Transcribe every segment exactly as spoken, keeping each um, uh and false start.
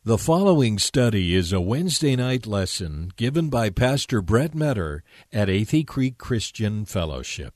The following study is a Wednesday night lesson given by Pastor Brett Metter at Athey Creek Christian Fellowship.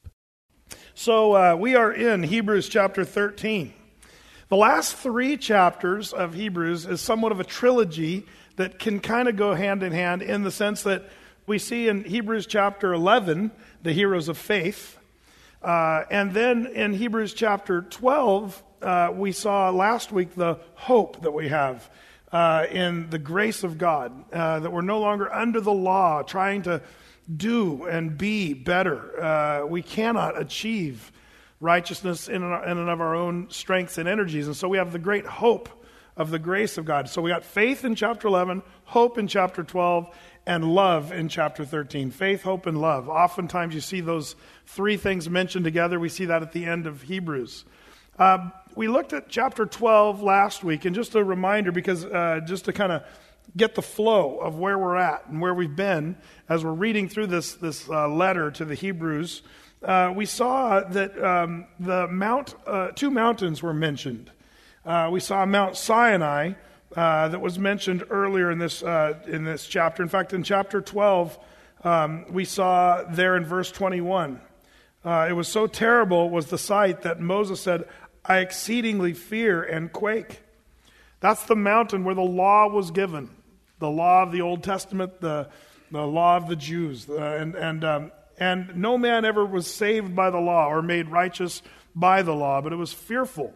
So uh, we are in Hebrews chapter thirteen. The last three chapters of Hebrews is somewhat of a trilogy that can kind of go hand in hand in the sense that we see in Hebrews chapter eleven, the heroes of faith. Uh, and then in Hebrews chapter twelve, uh, we saw last week the hope that we have uh, in the grace of God, uh, that we're no longer under the law, trying to do and be better. Uh, we cannot achieve righteousness in and of our own strengths and energies. And so we have the great hope of the grace of God. So we got faith in chapter eleven, hope in chapter twelve, and love in chapter thirteen. Faith, hope, and love. Oftentimes you see those three things mentioned together. We see that at the end of Hebrews. Uh, we looked at chapter twelve last week, and just a reminder, because uh, just to kind of get the flow of where we're at and where we've been as we're reading through this, this uh, letter to the Hebrews, uh, we saw that um, the mount, uh, two mountains were mentioned. Uh, we saw Mount Sinai uh, that was mentioned earlier in this uh, in this chapter. In fact, in chapter twelve, um, we saw there in verse twenty-one, uh, it was so terrible was the sight that Moses said, "I exceedingly fear and quake." That's the mountain where the law was given, the law of the Old Testament, the the law of the Jews, uh, and and um, and no man ever was saved by the law or made righteous by the law, but it was fearful.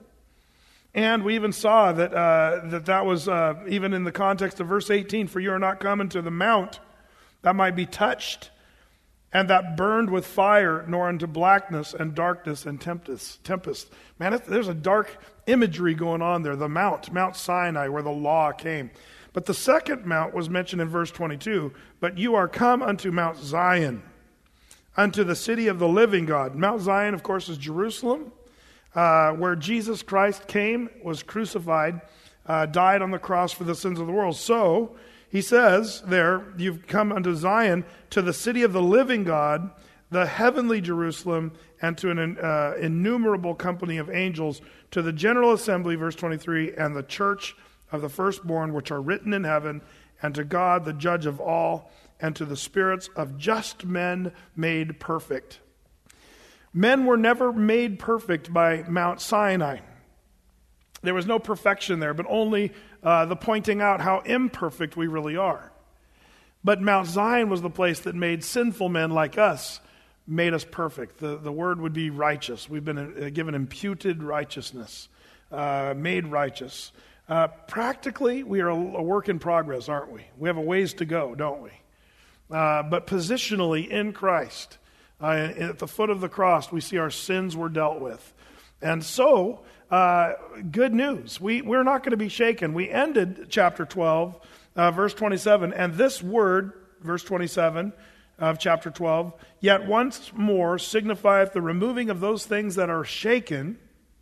And we even saw that uh, that that was uh, even in the context of verse eighteen, "For you are not coming to the mount that might be touched, and that burned with fire, nor into blackness and darkness and tempest." tempest. Man, it, there's a dark imagery going on there. The mount, Mount Sinai, where the law came. But the second mount was mentioned in verse twenty-two. "But you are come unto Mount Zion, unto the city of the living God." Mount Zion, of course, is Jerusalem. Uh, where Jesus Christ came, was crucified, uh, died on the cross for the sins of the world. So, he says there, "You've come unto Zion, to the city of the living God, the heavenly Jerusalem, and to an uh, innumerable company of angels, to the general assembly," verse twenty-three, "and the church of the firstborn, which are written in heaven, and to God, the judge of all, and to the spirits of just men made perfect." Men were never made perfect by Mount Sinai. There was no perfection there, but only uh, the pointing out how imperfect we really are. But Mount Zion was the place that made sinful men like us, made us perfect. The, the word would be righteous. We've been uh, given imputed righteousness, uh, made righteous. Uh, practically, we are a, a work in progress, aren't we? We have a ways to go, don't we? Uh, but positionally in Christ, Uh, at the foot of the cross, we see our sins were dealt with. And so, uh, good news. We, we're not going to be shaken. We ended chapter twelve, uh, verse twenty-seven, and this word, verse twenty-seven of chapter twelve, "Yet once more signifieth the removing of those things that are shaken,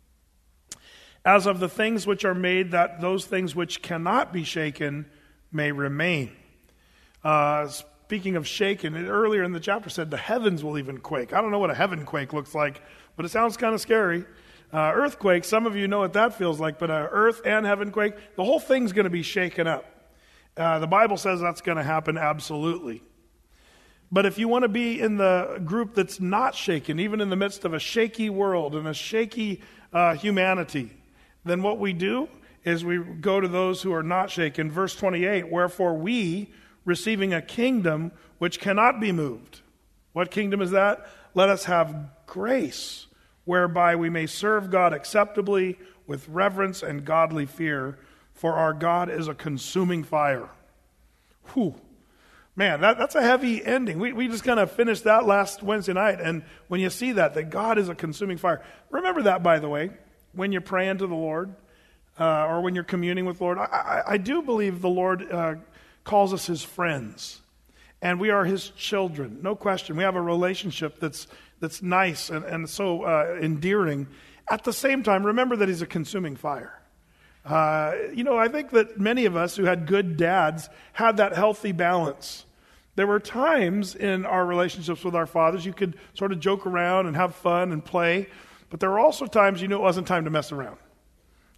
as of the things which are made, that those things which cannot be shaken may remain." Uh Speaking of shaken, it earlier in the chapter said the heavens will even quake. I don't know what a heaven quake looks like, but it sounds kind of scary. Uh, earthquake, some of you know what that feels like, but uh, earth and heaven quake, the whole thing's going to be shaken up. Uh, the Bible says that's going to happen absolutely. But if you want to be in the group that's not shaken, even in the midst of a shaky world and a shaky uh, humanity, then what we do is we go to those who are not shaken. Verse twenty-eight, "Wherefore we, receiving a kingdom which cannot be moved." What kingdom is that? "Let us have grace, whereby we may serve God acceptably with reverence and godly fear, for our God is a consuming fire." Whew. Man, that, that's a heavy ending. We, we just kind of finished that last Wednesday night, and when you see that, that God is a consuming fire, remember that, by the way, when you're praying to the Lord, uh, or when you're communing with the Lord. I, I, I do believe the Lord uh, calls us his friends, and we are his children, no question. We have a relationship that's that's nice and, and so uh, endearing. At the same time, remember that he's a consuming fire. Uh, you know, I think that many of us who had good dads had that healthy balance. There were times in our relationships with our fathers you could sort of joke around and have fun and play, but there were also times you knew it wasn't time to mess around.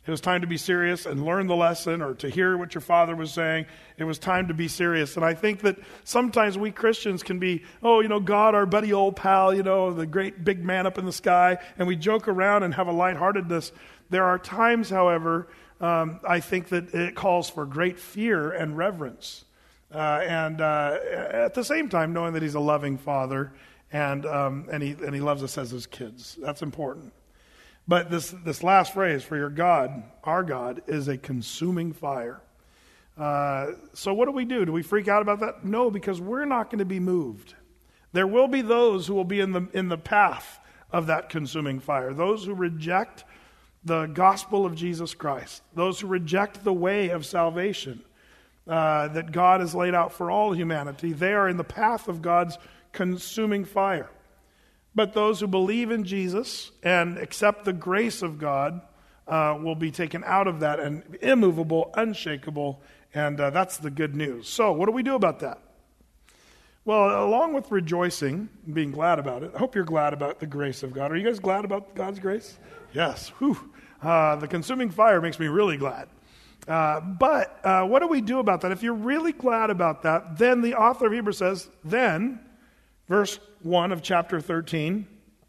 It was time to be serious and learn the lesson, or to hear what your father was saying. It was time to be serious. And I think that sometimes we Christians can be, oh, you know, God, our buddy old pal, you know, the great big man up in the sky, and we joke around and have a lightheartedness. There are times, however, um, I think that it calls for great fear and reverence. Uh, and uh, at the same time, knowing that he's a loving father, and um, and he and he loves us as his kids. That's important. But this this last phrase, for your God, our God, is a consuming fire. Uh, so what do we do? Do we freak out about that? No, because we're not going to be moved. There will be those who will be in the in the path of that consuming fire. Those who reject the gospel of Jesus Christ. Those who reject the way of salvation uh, that God has laid out for all humanity. They are in the path of God's consuming fire. But those who believe in Jesus and accept the grace of God uh, will be taken out of that and immovable, unshakable, and uh, that's the good news. So what do we do about that? Well, along with rejoicing and being glad about it, I hope you're glad about the grace of God. Are you guys glad about God's grace? Yes. Whew. Uh, the consuming fire makes me really glad. Uh, but uh, what do we do about that? If you're really glad about that, then the author of Hebrews says, then... Verse one of chapter thirteen,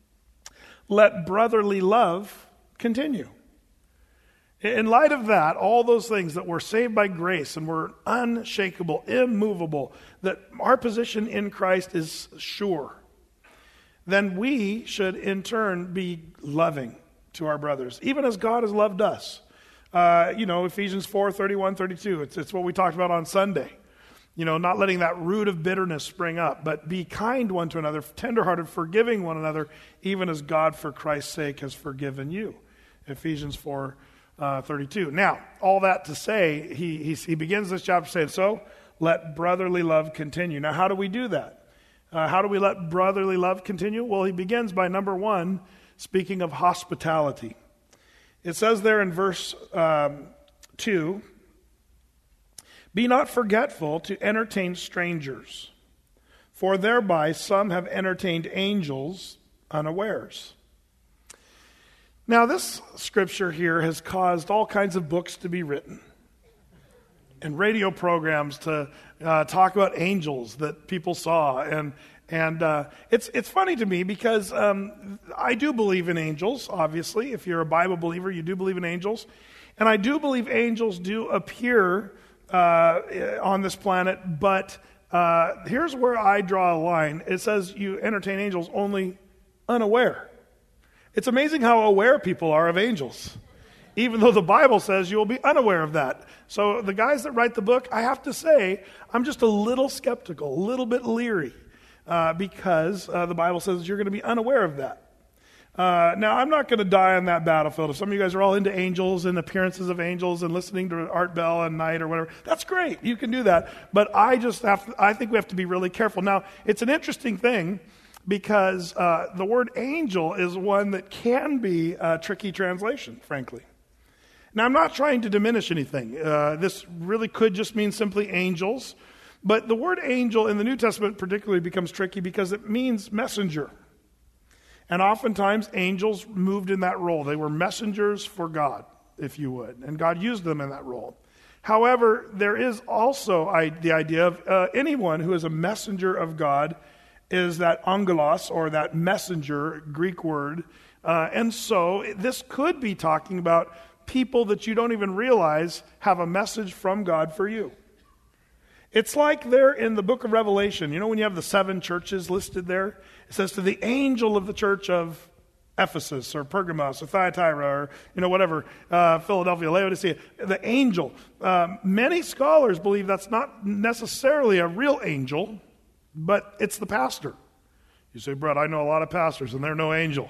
let brotherly love continue. In light of that, all those things that we're saved by grace and we're unshakable, immovable, that our position in Christ is sure, then we should in turn be loving to our brothers, even as God has loved us. Uh, you know, Ephesians four, thirty-one, thirty-two, it's, it's what we talked about on Sunday. You know, not letting that root of bitterness spring up, but be kind one to another, tenderhearted, forgiving one another, even as God for Christ's sake has forgiven you. Ephesians four, thirty-two. Now, all that to say, he, he, he begins this chapter saying, so let brotherly love continue. Now, how do we do that? Uh, how do we let brotherly love continue? Well, he begins by, number one, speaking of hospitality. It says there in verse um, two, be not forgetful to entertain strangers, for thereby some have entertained angels unawares. Now, this scripture here has caused all kinds of books to be written and radio programs to uh, talk about angels that people saw. And and uh, it's it's funny to me because um, I do believe in angels, obviously. If you're a Bible believer, you do believe in angels. And I do believe angels do appear Uh, on this planet, but uh, here's where I draw a line. It says you entertain angels only unaware. It's amazing how aware people are of angels, even though the Bible says you will be unaware of that. So the guys that write the book, I have to say, I'm just a little skeptical, a little bit leery, uh, because uh, the Bible says you're going to be unaware of that. Uh, now, I'm not going to die on that battlefield. If some of you guys are all into angels and appearances of angels and listening to Art Bell at night or whatever, that's great. You can do that. But I just have to, I think we have to be really careful. Now, it's an interesting thing because uh, the word angel is one that can be a tricky translation, frankly. Now, I'm not trying to diminish anything. Uh, this really could just mean simply angels. But the word angel in the New Testament particularly becomes tricky because it means messenger. And oftentimes, angels moved in that role. They were messengers for God, if you would. And God used them in that role. However, there is also I, the idea of uh, anyone who is a messenger of God is that angelos, or that messenger, Greek word. Uh, and so, this could be talking about people that you don't even realize have a message from God for you. It's like there in the book of Revelation, you know when you have the seven churches listed there? It says to the angel of the church of Ephesus or Pergamos or Thyatira or, you know, whatever, uh, Philadelphia, Laodicea, the angel. Um, many scholars believe that's not necessarily a real angel, but it's the pastor. You say, Brett, I know a lot of pastors and they're no angel.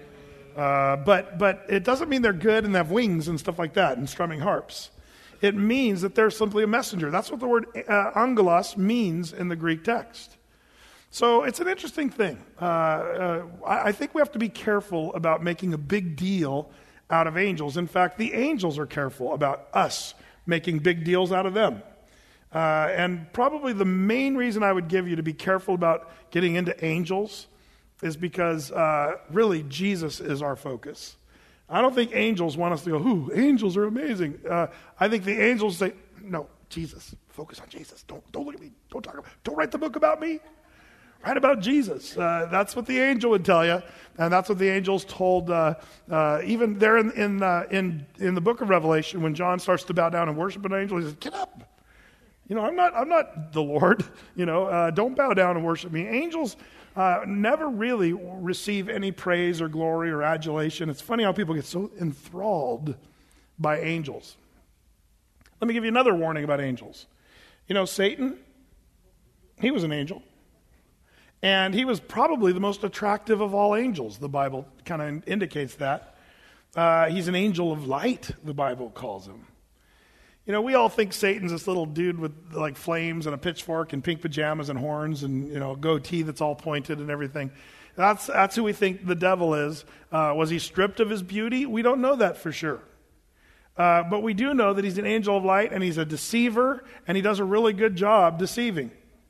Uh, but but it doesn't mean they're good and have wings and stuff like that and strumming harps. It means that they're simply a messenger. That's what the word uh, angelos means in the Greek text. So it's an interesting thing. Uh, uh, I, I think we have to be careful about making a big deal out of angels. In fact, the angels are careful about us making big deals out of them. Uh, and probably the main reason I would give you to be careful about getting into angels is because uh, really Jesus is our focus. I don't think angels want us to go, ooh, angels are amazing. Uh, I think the angels say, no, Jesus. Focus on Jesus. Don't don't look at me. Don't talk about, don't write the book about me. Write about Jesus. Uh, that's what the angel would tell you, and that's what the angels told. Uh, uh, even there in in, uh, in in the book of Revelation, when John starts to bow down and worship an angel, he says, "Get up! You know, I'm not I'm not the Lord. You know, uh, don't bow down and worship me." Angels uh, never really receive any praise or glory or adulation. It's funny how people get so enthralled by angels. Let me give you another warning about angels. You know, Satan, he was an angel. And he was probably the most attractive of all angels. The Bible kind of indicates that. Uh, he's an angel of light, the Bible calls him. You know, we all think Satan's this little dude with like flames and a pitchfork and pink pajamas and horns and, you know, a goatee that's all pointed and everything. That's that's who we think the devil is. Uh, was he stripped of his beauty? We don't know that for sure. Uh, but we do know that he's an angel of light, and he's a deceiver, and he does a really good job deceiving.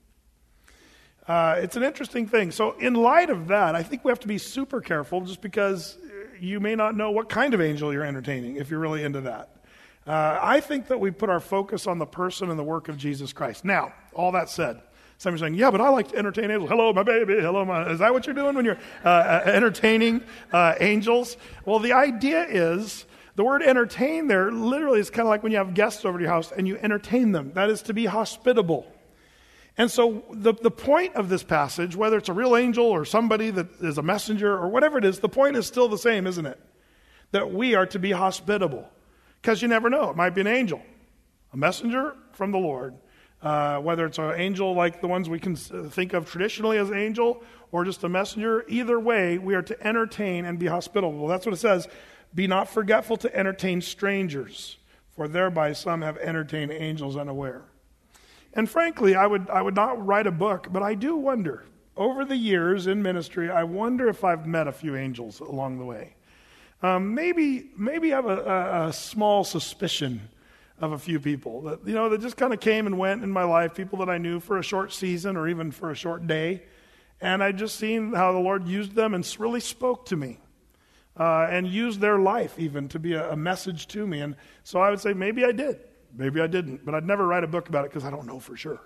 Uh, it's an interesting thing. So in light of that, I think we have to be super careful, just because you may not know what kind of angel you're entertaining if you're really into that. Uh, I think that we put our focus on the person and the work of Jesus Christ. Now, all that said, some are saying, yeah, but I like to entertain angels. Hello, my baby. Hello, my... Is that what you're doing when you're uh, entertaining uh, angels? Well, the idea is, the word entertain there literally is kind of like when you have guests over to your house and you entertain them. That is to be hospitable. And so the, the point of this passage, whether it's a real angel or somebody that is a messenger or whatever it is, the point is still the same, isn't it? That we are to be hospitable. Because you never know. It might be an angel, a messenger from the Lord. Uh, whether it's an angel like the ones we can think of traditionally as an angel or just a messenger, either way, we are to entertain and be hospitable. Well, that's what it says. Be not forgetful to entertain strangers, for thereby some have entertained angels unaware. And frankly, I would I would not write a book, but I do wonder, over the years in ministry, I wonder if I've met a few angels along the way. Um, maybe maybe I have a, a, a small suspicion of a few people that, you know, that just kind of came and went in my life, people that I knew for a short season or even for a short day. And I just seen how the Lord used them and really spoke to me. Uh, and used their life even to be a, a message to me. And so I would say maybe I did, maybe I didn't, but I'd never write a book about it because I don't know for sure.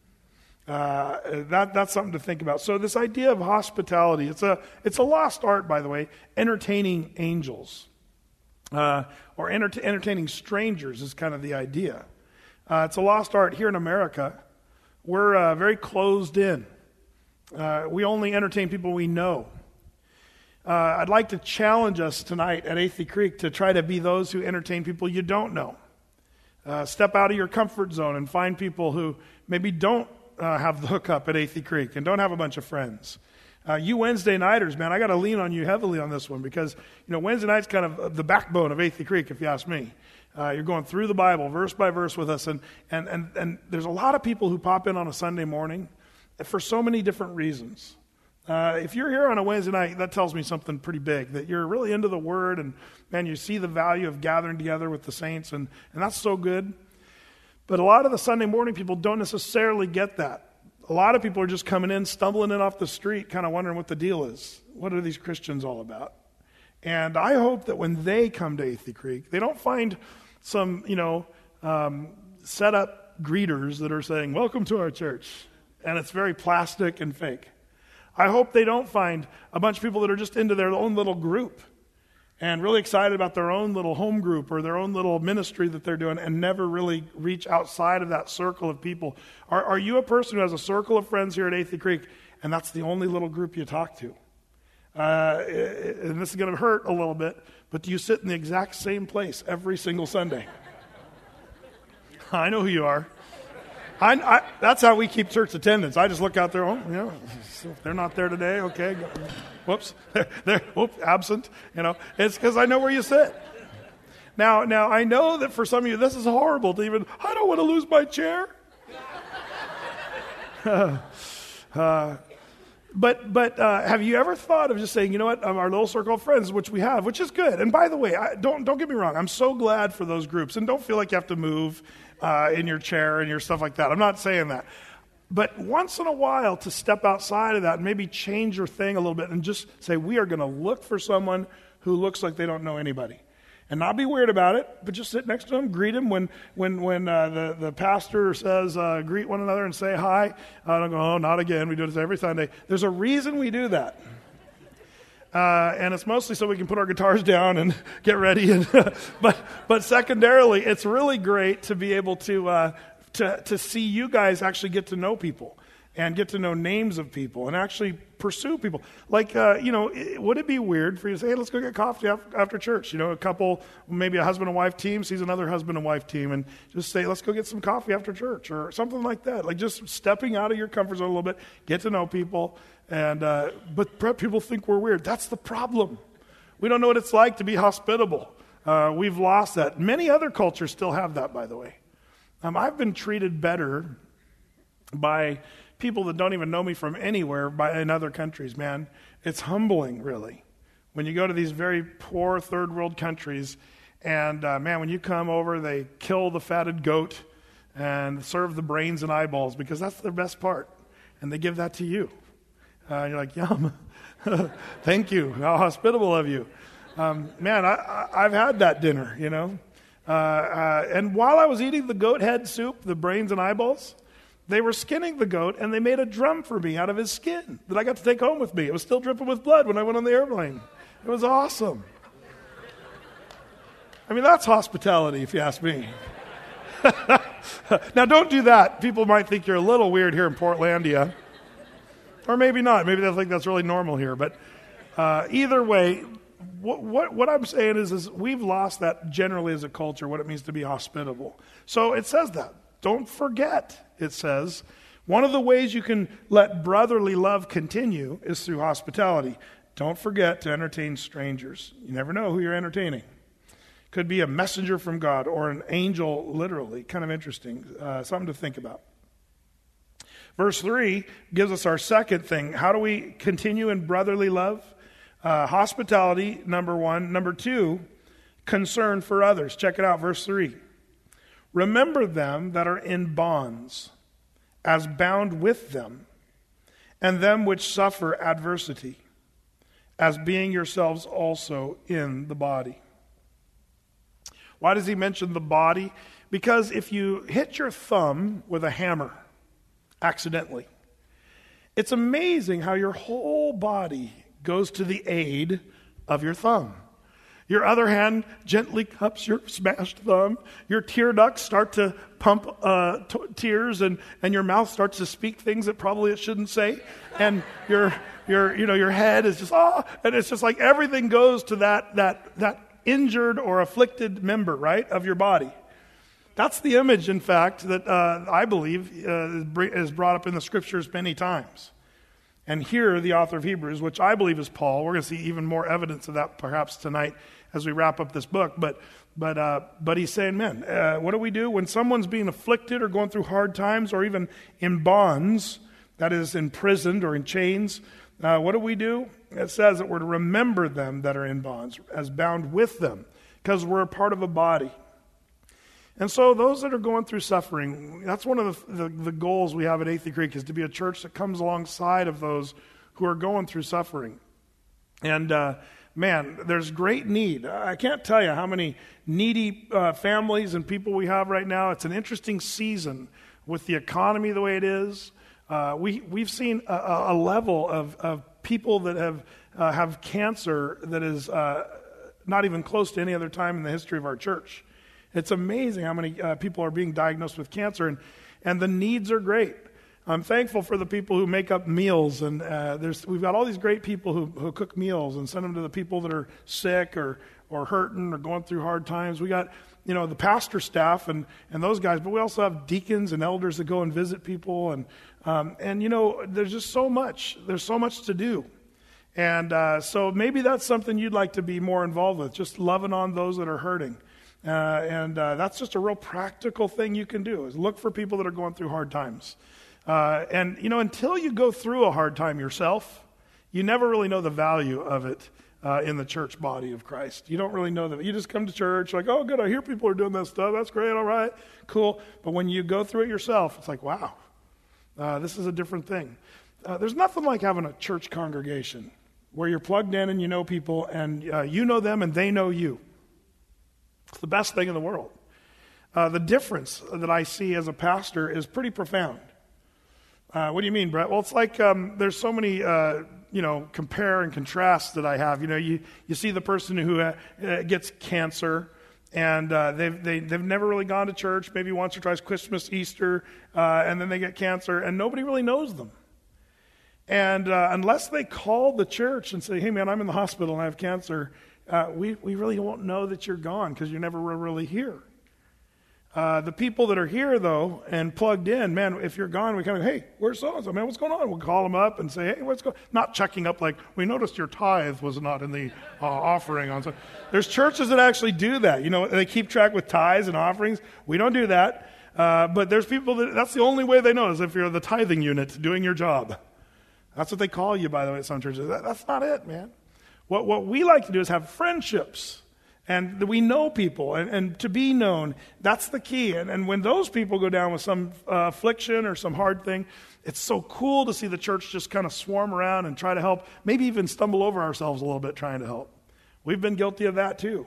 Uh, that that's something to think about. So this idea of hospitality, it's a it's a lost art, by the way, entertaining angels. Uh, or enter- entertaining strangers is kind of the idea. Uh, it's a lost art. Here in America, we're uh, very closed in. Uh, we only entertain people we know. Uh, I'd like to challenge us tonight at Athey Creek to try to be those who entertain people you don't know. Uh, step out of your comfort zone and find people who maybe don't uh, have the hookup at Athey Creek and don't have a bunch of friends. Uh, you Wednesday nighters, man, I got to lean on you heavily on this one because, you know, Wednesday night's kind of the backbone of Athey Creek, if you ask me. Uh, you're going through the Bible verse by verse with us, and, and, and, and there's a lot of people who pop in on a Sunday morning for so many different reasons. Uh, if you're here on a Wednesday night, that tells me something pretty big, that you're really into the Word, and, man, you see the value of gathering together with the saints, and, and that's so good. But a lot of the Sunday morning people don't necessarily get that. A lot of people are just coming in, stumbling in off the street, kind of wondering what the deal is. What are these Christians all about? And I hope that when they come to Athey Creek, they don't find some, you know, um, set up greeters that are saying, welcome to our church, and it's very plastic and fake. I hope they don't find a bunch of people that are just into their own little group and really excited about their own little home group or their own little ministry that they're doing and never really reach outside of that circle of people. Are, are you a person who has a circle of friends here at Athey Creek and that's the only little group you talk to? Uh, and this is going to hurt a little bit, but do you sit in the exact same place every single Sunday? I know who you are. I, I, that's how we keep church attendance. I just look out there, oh, you know, if they're not there today, okay. Whoops, they're, they're whoops, absent. You know, it's because I know where you sit. Now, now I know that for some of you, this is horrible to even. I don't want to lose my chair. uh, but but uh, have you ever thought of just saying, you know what, our little circle of friends, which we have, which is good. And by the way, I, don't don't get me wrong. I'm so glad for those groups, and don't feel like you have to move Uh, in your chair and your stuff like that. I'm not saying that. But once in a while to step outside of that and maybe change your thing a little bit and just say, we are going to look for someone who looks like they don't know anybody. And not be weird about it, but just sit next to them, greet them. When when when uh, the, the pastor says, uh, greet one another and say hi, I don't go, oh, not again. We do this every Sunday. There's a reason we do that. Uh, and it's mostly so we can put our guitars down and get ready. And but but secondarily, it's really great to be able to uh, to to see you guys actually get to know people and get to know names of people and actually pursue people. Like, uh, you know, would it be weird for you to say, hey, let's go get coffee after church? You know, a couple, maybe a husband and wife team sees another husband and wife team and just say, let's go get some coffee after church or something like that. Like just stepping out of your comfort zone a little bit, get to know people. And uh, but people think we're weird. That's the problem. We don't know what it's like to be hospitable. Uh, we've lost that. Many other cultures still have that, by the way. Um, I've been treated better by people that don't even know me from anywhere by in other countries, man. It's humbling, really. When you go to these very poor third world countries, and uh, man, when you come over, they kill the fatted goat and serve the brains and eyeballs because that's the best part. And they give that to you. Uh, and you're like, yum. Thank you. How hospitable of you. Um, man, I, I, I've had that dinner, you know. Uh, uh, and while I was eating the goat head soup, the brains and eyeballs, they were skinning the goat, and they made a drum for me out of his skin that I got to take home with me. It was still dripping with blood when I went on the airplane. It was awesome. I mean, that's hospitality, if you ask me. Now, don't do that. People might think you're a little weird here in Portlandia. Or maybe not. Maybe they'll think that's really normal here. But uh, either way, what, what, what I'm saying is, is we've lost that generally as a culture, what it means to be hospitable. So it says that. Don't forget, it says, one of the ways you can let brotherly love continue is through hospitality. Don't forget to entertain strangers. You never know who you're entertaining. Could be a messenger from God or an angel, literally. Kind of interesting. Uh, something to think about. Verse three gives us our second thing. How do we continue in brotherly love? Uh, hospitality, number one. Number two, concern for others. Check it out, verse three. Remember them that are in bonds, as bound with them, and them which suffer adversity, as being yourselves also in the body. Why does he mention the body? Because if you hit your thumb with a hammer accidentally, it's amazing how your whole body goes to the aid of your thumb. Your other hand gently cups your smashed thumb. Your tear ducts start to pump uh, t- tears, and, and your mouth starts to speak things that probably it shouldn't say. And your your you know your head is just ah, and it's just like everything goes to that that that injured or afflicted member, right, of your body. That's the image, in fact, that uh, I believe uh, is brought up in the Scriptures many times. And here, the author of Hebrews, which I believe is Paul, we're going to see even more evidence of that perhaps tonight as we wrap up this book. But but uh, but he's saying, man, uh, what do we do when someone's being afflicted or going through hard times or even in bonds, that is, imprisoned or in chains? Uh, what do we do? It says that we're to remember them that are in bonds, as bound with them, because we're a part of a body. And so those that are going through suffering, that's one of the, the, the goals we have at Athey Creek, is to be a church that comes alongside of those who are going through suffering. And uh, man, there's great need. I can't tell you how many needy uh, families and people we have right now. It's an interesting season with the economy the way it is. Uh, we, we've seen a, a level of, of people that have, uh, have cancer that is uh, not even close to any other time in the history of our church. It's amazing how many uh, people are being diagnosed with cancer, and, and the needs are great. I'm thankful for the people who make up meals, and uh, there's we've got all these great people who, who cook meals and send them to the people that are sick or or hurting or going through hard times. We got, you know, the pastor staff and, and those guys, but we also have deacons and elders that go and visit people, and um, and you know, there's just so much. There's so much to do, and uh, so maybe that's something you'd like to be more involved with, just loving on those that are hurting. Uh, and uh, that's just a real practical thing you can do, is look for people that are going through hard times. Uh, and, you know, until you go through a hard time yourself, you never really know the value of it uh, in the church body of Christ. You don't really know that. You just come to church like, oh, good, I hear people are doing that stuff. That's great, all right, cool. But when you go through it yourself, it's like, wow, uh, this is a different thing. Uh, there's nothing like having a church congregation. where you're plugged in and you know people, and uh, you know them and they know you. It's the best thing in the world. Uh, the difference that I see as a pastor is pretty profound. Uh, what do you mean, Brett? Well, it's like um, there's so many, uh, you know, compare and contrast that I have. You know, you, you see the person who uh, uh, gets cancer, and uh, they've, they, they've never really gone to church, maybe once or twice, Christmas, Easter, uh, and then they get cancer, and nobody really knows them. And uh, unless they call the church and say, hey, man, I'm in the hospital and I have cancer, uh, we, we really won't know that you're gone because you're never really here. Uh, the people that are here, though, and plugged in, man, if you're gone, we kind of, hey, where's so-and-so? Man, what's going on? We'll call them up and say, hey, what's going on? Not checking up like, we noticed your tithe was not in the uh, offering. on. So there's churches that actually do that. You know, they keep track with tithes and offerings. We don't do that. Uh, but there's people that, that's the only way they know is if you're the tithing unit doing your job. That's what they call you, by the way, at some churches. That, that's not it, man. What, what we like to do is have friendships. And we know people, and, and to be known, that's the key. And, and when those people go down with some uh, affliction or some hard thing, it's so cool to see the church just kind of swarm around and try to help, maybe even stumble over ourselves a little bit trying to help. We've been guilty of that too.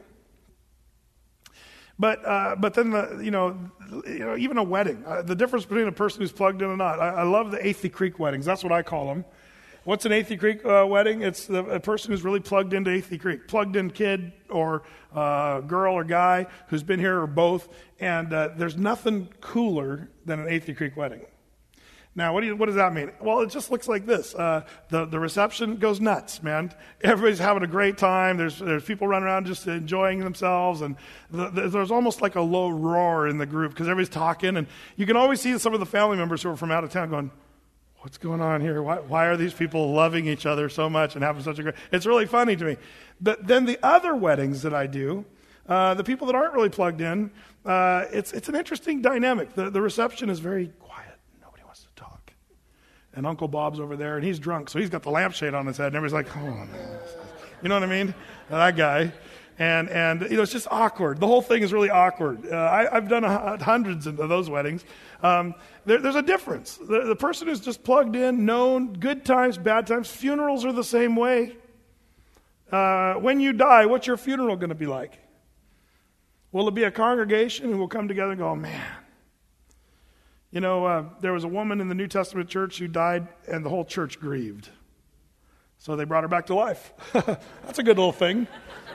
But uh, but then, the, you know, you know, even a wedding, uh, the difference between a person who's plugged in or not. I, I love the Athey Creek weddings. That's what I call them. What's an Athey Creek uh, wedding? It's the, a person who's really plugged into Athey Creek, plugged in kid or uh, girl or guy who's been here or both. And uh, there's nothing cooler than an Athey Creek wedding. Now, what do you, what does that mean? Well, it just looks like this. Uh, the the reception goes nuts, man. Everybody's having a great time. There's there's people running around just enjoying themselves, and the, the, there's almost like a low roar in the group because everybody's talking, and you can always see some of the family members who are from out of town going, what's going on here? Why, why are these people loving each other so much and having such a great... It's really funny to me. But then the other weddings that I do, uh, the people that aren't really plugged in, uh, it's it's an interesting dynamic. The, the reception is very quiet. Nobody wants to talk. And Uncle Bob's over there, and he's drunk, so he's got the lampshade on his head, and everybody's like, oh, man. You know what I mean? That guy. And, and you know, it's just awkward. The whole thing is really awkward. Uh, I, I've done a, hundreds of those weddings. Um, there, there's a difference. The, the person who's just plugged in, known, good times, bad times, funerals are the same way. Uh, when you die, what's your funeral going to be like? Will it be a congregation who will come together and go, man. You know, uh, there was a woman in the New Testament church who died, and the whole church grieved. So they brought her back to life. That's a good little thing.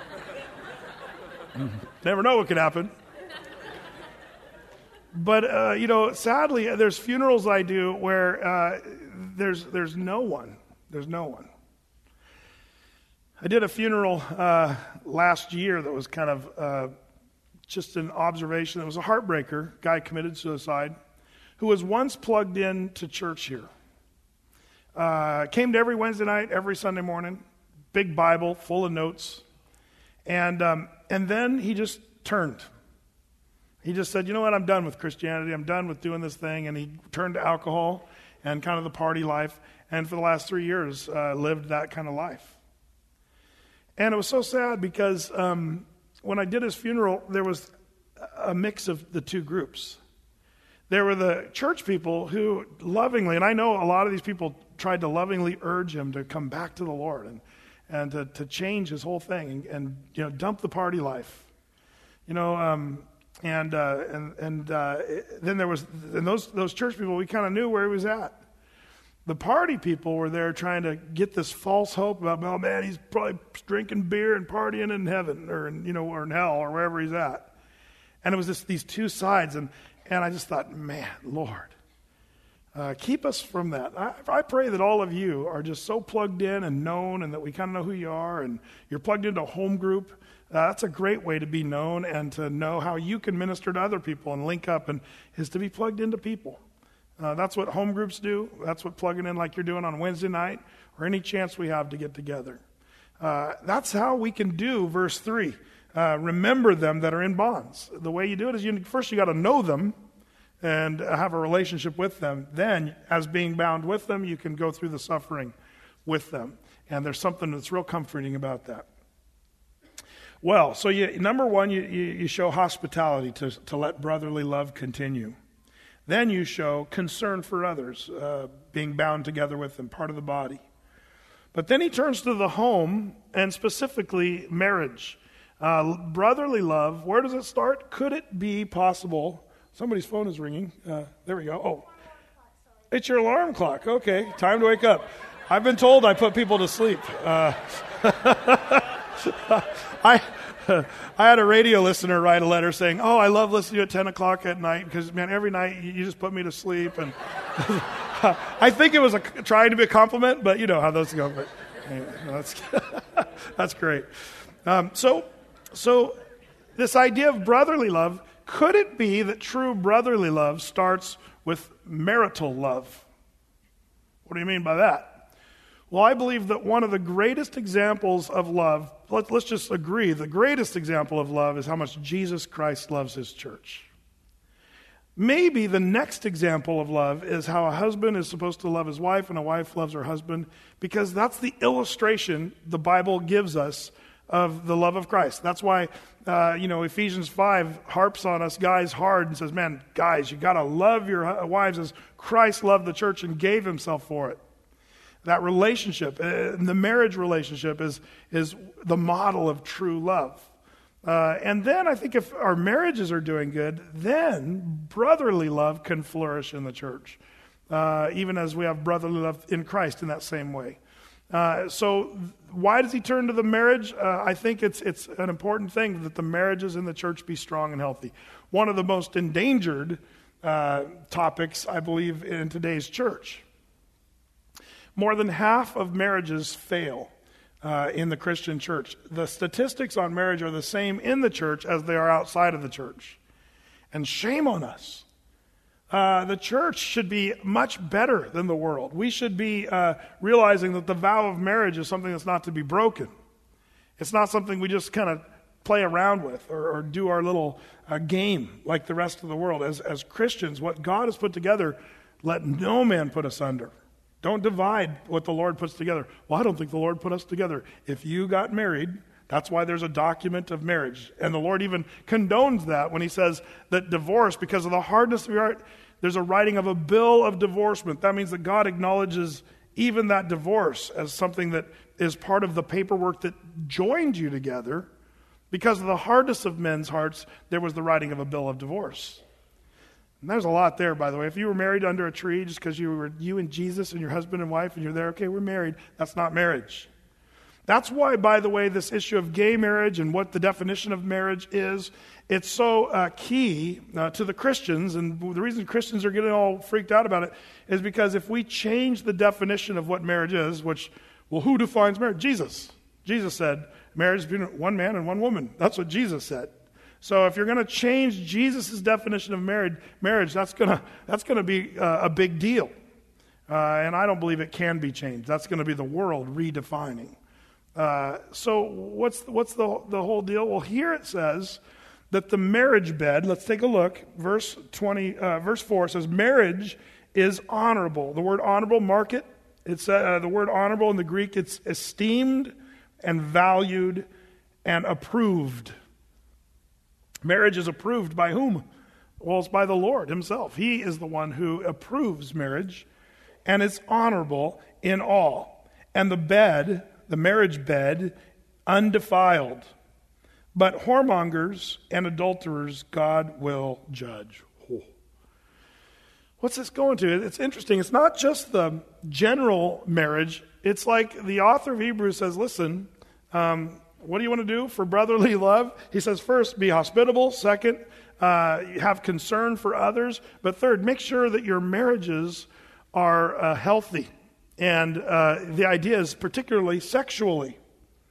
Never know what could happen. But, uh, you know, sadly, there's funerals I do where uh, there's there's no one. There's no one. I did a funeral uh, last year that was kind of uh, just an observation. It was a heartbreaker. Guy committed suicide who was once plugged in to church here. Uh, came to every Wednesday night, every Sunday morning. Big Bible, full of notes. And... Um, And then he just turned. He just said, you know what, I'm done with Christianity. I'm done with doing this thing. And he turned to alcohol and kind of the party life. And for the last three years, uh, lived that kind of life. And it was so sad because um, when I did his funeral, there was a mix of the two groups. There were the church people who lovingly, and I know a lot of these people tried to lovingly urge him to come back to the Lord and and to, to change his whole thing and, and you know dump the party life, you know, um, and uh, and and uh, it, then there was and those those church people, we kind of knew where he was at. The party people were there trying to get this false hope about, oh man, he's probably drinking beer and partying in heaven or in, you know or in hell or wherever he's at, and it was just these two sides, and and I just thought, man, Lord. Uh, keep us from that. I, I pray that all of you are just so plugged in and known and that we kind of know who you are and you're plugged into a home group. Uh, that's a great way to be known and to know how you can minister to other people and link up and is to be plugged into people. Uh, that's what home groups do. That's what plugging in like you're doing on Wednesday night or any chance we have to get together. Uh, that's how we can do verse three. Uh, remember them that are in bonds. The way you do it is you first you got to know them and have a relationship with them. Then, as being bound with them, you can go through the suffering with them. And there's something that's real comforting about that. Well, so you, number one, you, you, you show hospitality to, to let brotherly love continue. Then you show concern for others, uh, being bound together with them, part of the body. But then he turns to the home, and specifically marriage. Uh, brotherly love, where does it start? Could it be possible? Somebody's phone is ringing. Uh, there we go. Oh, it's your alarm clock. Okay, time to wake up. I've been told I put people to sleep. Uh, I I had a radio listener write a letter saying, "Oh, I love listening to you at ten o'clock at night because, man, every night you just put me to sleep." And I think it was a, trying to be a compliment, but you know how those go. But anyway, that's that's great. Um, so, so this idea of brotherly love, could it be that true brotherly love starts with marital love? What do you mean by that? Well, I believe that one of the greatest examples of love, let, let's just agree, the greatest example of love is how much Jesus Christ loves his church. Maybe the next example of love is how a husband is supposed to love his wife and a wife loves her husband, because that's the illustration the Bible gives us of the love of Christ. That's why, uh, you know, Ephesians five harps on us guys hard and says, man, guys, you got to love your wives as Christ loved the church and gave himself for it. That relationship, uh, the marriage relationship, is is the model of true love. Uh, and then I think if our marriages are doing good, then brotherly love can flourish in the church, uh, even as we have brotherly love in Christ in that same way. Uh, so why does he turn to the marriage? Uh, I think it's it's an important thing that the marriages in the church be strong and healthy. One of the most endangered uh, topics, I believe, in today's church. More than half of marriages fail uh, in the Christian church. The statistics on marriage are the same in the church as they are outside of the church. And shame on us. Uh, the church should be much better than the world. We should be uh, realizing that the vow of marriage is something that's not to be broken. It's not something we just kind of play around with or, or do our little uh, game like the rest of the world. As, as Christians, what God has put together, let no man put us under. Don't divide what the Lord puts together. Well, I don't think the Lord put us together. If you got married, that's why there's a document of marriage. And the Lord even condones that when he says that divorce, because of the hardness of your heart, there's a writing of a bill of divorcement. That means that God acknowledges even that divorce as something that is part of the paperwork that joined you together. Because of the hardness of men's hearts, there was the writing of a bill of divorce. And there's a lot there, by the way. If you were married under a tree just because you were you and Jesus and your husband and wife and you're there, okay, we're married, that's not marriage. That's why, by the way, this issue of gay marriage and what the definition of marriage is, it's so uh, key uh, to the Christians. And the reason Christians are getting all freaked out about it is because if we change the definition of what marriage is, which, well, who defines marriage? Jesus. Jesus said, marriage is between one man and one woman. That's what Jesus said. So if you're going to change Jesus' definition of marriage, marriage, that's going to that's going to be uh, a big deal. Uh, and I don't believe it can be changed. That's going to be the world redefining. Uh, so what's what's the the whole deal? Well, here it says that the marriage bed. Let's take a look. Verse twenty, uh, verse four says, "Marriage is honorable." The word honorable, mark it. It's uh, the word honorable in the Greek. It's esteemed and valued and approved. Marriage is approved by whom? Well, it's by the Lord himself. He is the one who approves marriage, and it's honorable in all. And the bed, the marriage bed, undefiled. But whoremongers and adulterers God will judge. Oh. What's this going to? It's interesting. It's not just the general marriage. It's like the author of Hebrews says, listen, um, what do you want to do for brotherly love? He says, first, be hospitable. Second, uh, have concern for others. But third, make sure that your marriages are uh, healthy. And uh, the idea is particularly sexually.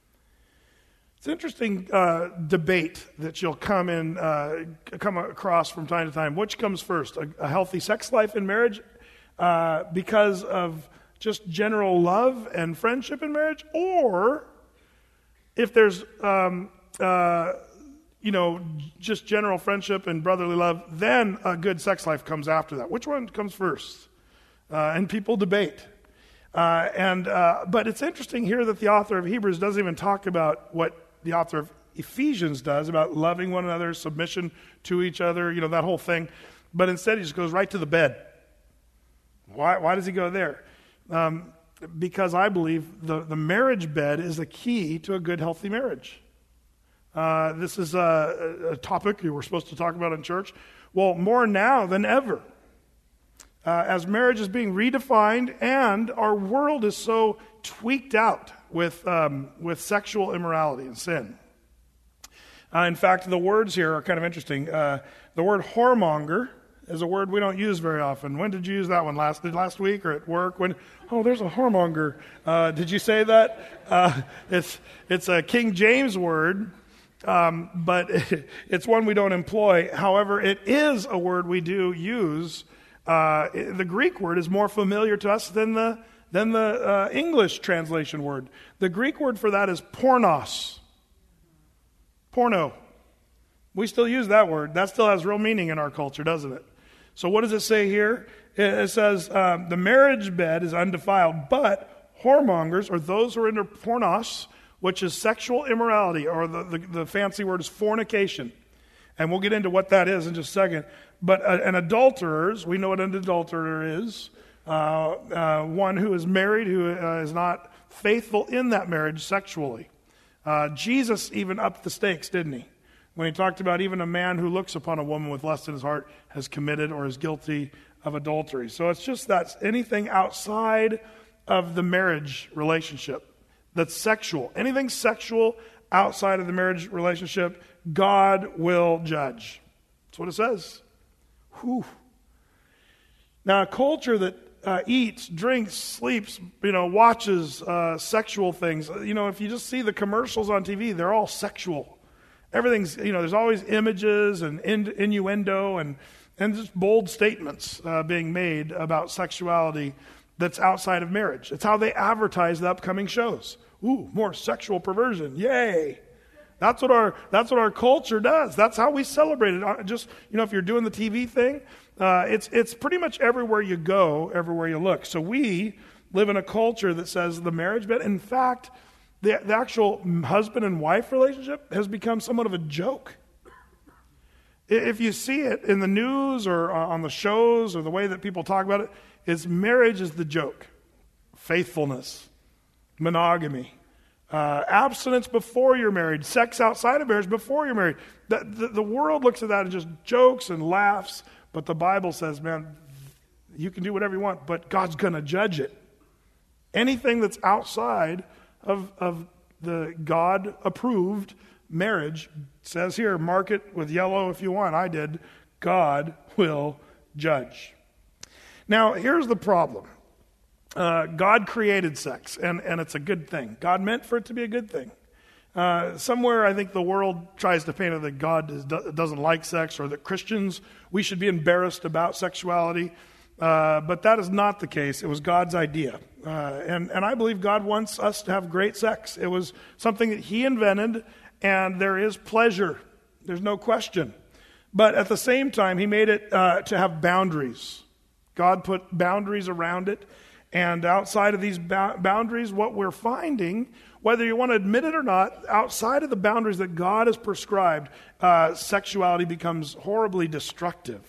It's an interesting uh, debate that you'll come in, uh, come across from time to time. Which comes first, a, a healthy sex life in marriage uh, because of just general love and friendship in marriage, or if there's, um, uh, you know, just general friendship and brotherly love, then a good sex life comes after that. Which one comes first? Uh, and people debate. Uh, and uh, but it's interesting here that the author of Hebrews doesn't even talk about what the author of Ephesians does about loving one another, submission to each other, you know, that whole thing. But instead he just goes right to the bed. Why, why does he go there? Um, because I believe the, the marriage bed is the key to a good, healthy marriage. Uh, this is a, a topic we're supposed to talk about in church. Well, more now than ever. Uh, as marriage is being redefined and our world is so tweaked out with, um, with sexual immorality and sin. Uh, in fact, the words here are kind of interesting. Uh, the word whoremonger is a word we don't use very often. When did you use that one? Last last week or at work? When oh, there's a whoremonger. Uh, did you say that? Uh, it's it's a King James word, um, but it's one we don't employ. However, it is a word we do use. Uh, the Greek word is more familiar to us than the than the uh, English translation word. The Greek word for that is pornos. Porno. We still use that word. That still has real meaning in our culture, doesn't it? So what does it say here? It says um, the marriage bed is undefiled, but whoremongers, or those who are into pornos, which is sexual immorality, or the, the, the fancy word is fornication. And we'll get into what that is in just a second. But uh, an adulterers, we know what an adulterer is, uh, uh, one who is married, who uh, is not faithful in that marriage sexually. Uh, Jesus even upped the stakes, didn't he? When he talked about even a man who looks upon a woman with lust in his heart has committed or is guilty of adultery. So it's just that anything outside of the marriage relationship that's sexual, anything sexual outside of the marriage relationship, God will judge. That's what it says. Whew. Now, a culture that uh, eats, drinks, sleeps, you know, watches uh, sexual things, you know, if you just see the commercials on T V, they're all sexual. Everything's, you know, there's always images and innuendo and, and just bold statements uh, being made about sexuality that's outside of marriage. It's how they advertise the upcoming shows. Ooh, more sexual perversion. Yay. That's what our that's what our culture does. That's how we celebrate it. Just, you know, if you're doing the T V thing, uh, it's it's pretty much everywhere you go, everywhere you look. So we live in a culture that says the marriage bed, in fact, The, the actual husband and wife relationship has become somewhat of a joke. If you see it in the news or on the shows or the way that people talk about it, it's marriage is the joke. Faithfulness, monogamy, uh, abstinence before you're married, sex outside of marriage before you're married. The, the, the world looks at that and just jokes and laughs, but the Bible says, man, you can do whatever you want, but God's going to judge it. Anything that's outside Of, of the God-approved marriage, says here, mark it with yellow if you want. I did. God will judge. Now, here's the problem. Uh, God created sex, and, and it's a good thing. God meant for it to be a good thing. Uh, somewhere, I think the world tries to paint it that God is, doesn't like sex, or that Christians, we should be embarrassed about sexuality. Uh, but that is not the case. It was God's idea. Uh, and, and I believe God wants us to have great sex. It was something that He invented, and there is pleasure. There's no question. But at the same time, He made it uh, to have boundaries. God put boundaries around it. And outside of these ba- boundaries, what we're finding, whether you want to admit it or not, outside of the boundaries that God has prescribed, uh, sexuality becomes horribly destructive.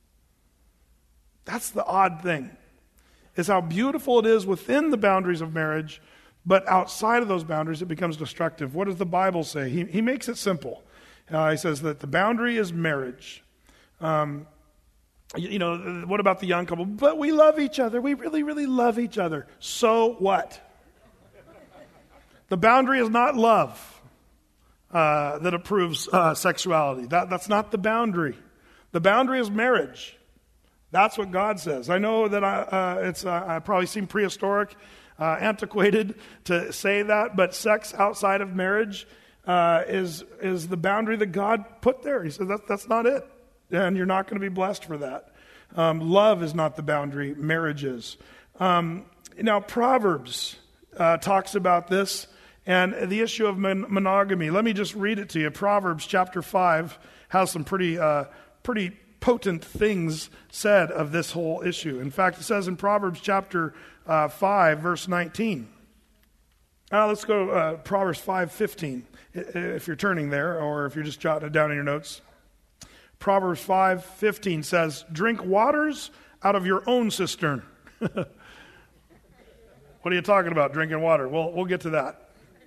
That's the odd thing, is how beautiful it is within the boundaries of marriage, but outside of those boundaries it becomes destructive. What does the Bible say? He, he makes it simple. Uh, he says that the boundary is marriage. Um, you, you know, what about the young couple? But we love each other. We really, really love each other. So what? The boundary is not love uh, that approves uh, sexuality. That, that's not the boundary. The boundary is marriage. That's what God says. I know that I, uh, it's uh, I probably seem prehistoric, uh, antiquated to say that, but sex outside of marriage uh, is is the boundary that God put there. He said that, that's not it, and you're not going to be blessed for that. Um, love is not the boundary. Marriage is. Um, now, Proverbs uh, talks about this and the issue of mon- monogamy. Let me just read it to you. Proverbs chapter five has some pretty uh, pretty. potent things said of this whole issue. In fact, it says in Proverbs chapter uh, five, verse nineteen. Uh, let's go to uh, Proverbs five fifteen, if you're turning there, or if you're just jotting it down in your notes. Proverbs five fifteen says, drink waters out of your own cistern. What are you talking about, drinking water? Well, we'll get to that.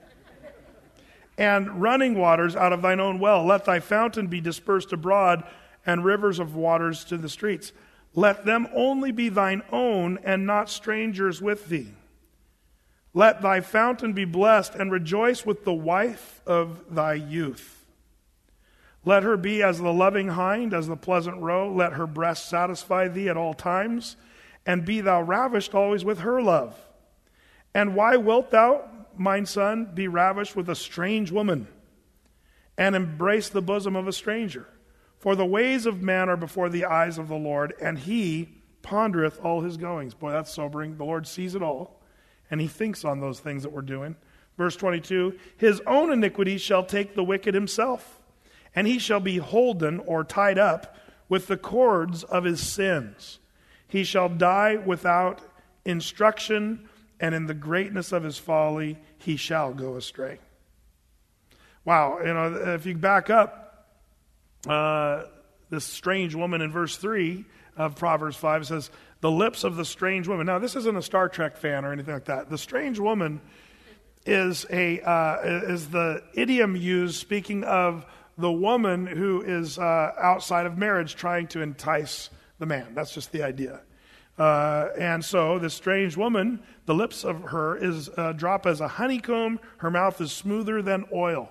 And running waters out of thine own well. Let thy fountain be dispersed abroad, and rivers of waters to the streets. Let them only be thine own, and not strangers with thee. Let thy fountain be blessed, and rejoice with the wife of thy youth. Let her be as the loving hind, as the pleasant roe. Let her breast satisfy thee at all times, and be thou ravished always with her love. And why wilt thou, mine son, be ravished with a strange woman, and embrace the bosom of a stranger? For the ways of man are before the eyes of the Lord, and he pondereth all his goings. Boy, that's sobering. The Lord sees it all, and he thinks on those things that we're doing. Verse twenty-two, his own iniquity shall take the wicked himself, and he shall be holden or tied up with the cords of his sins. He shall die without instruction, and in the greatness of his folly he shall go astray. Wow, you know, if you back up, uh, this strange woman in verse three of Proverbs five says, the lips of the strange woman. Now, this isn't a Star Trek fan or anything like that. The strange woman is a uh, is the idiom used speaking of the woman who is uh, outside of marriage trying to entice the man. That's just the idea. Uh, and so this strange woman, the lips of her is uh, drop as a honeycomb. Her mouth is smoother than oil.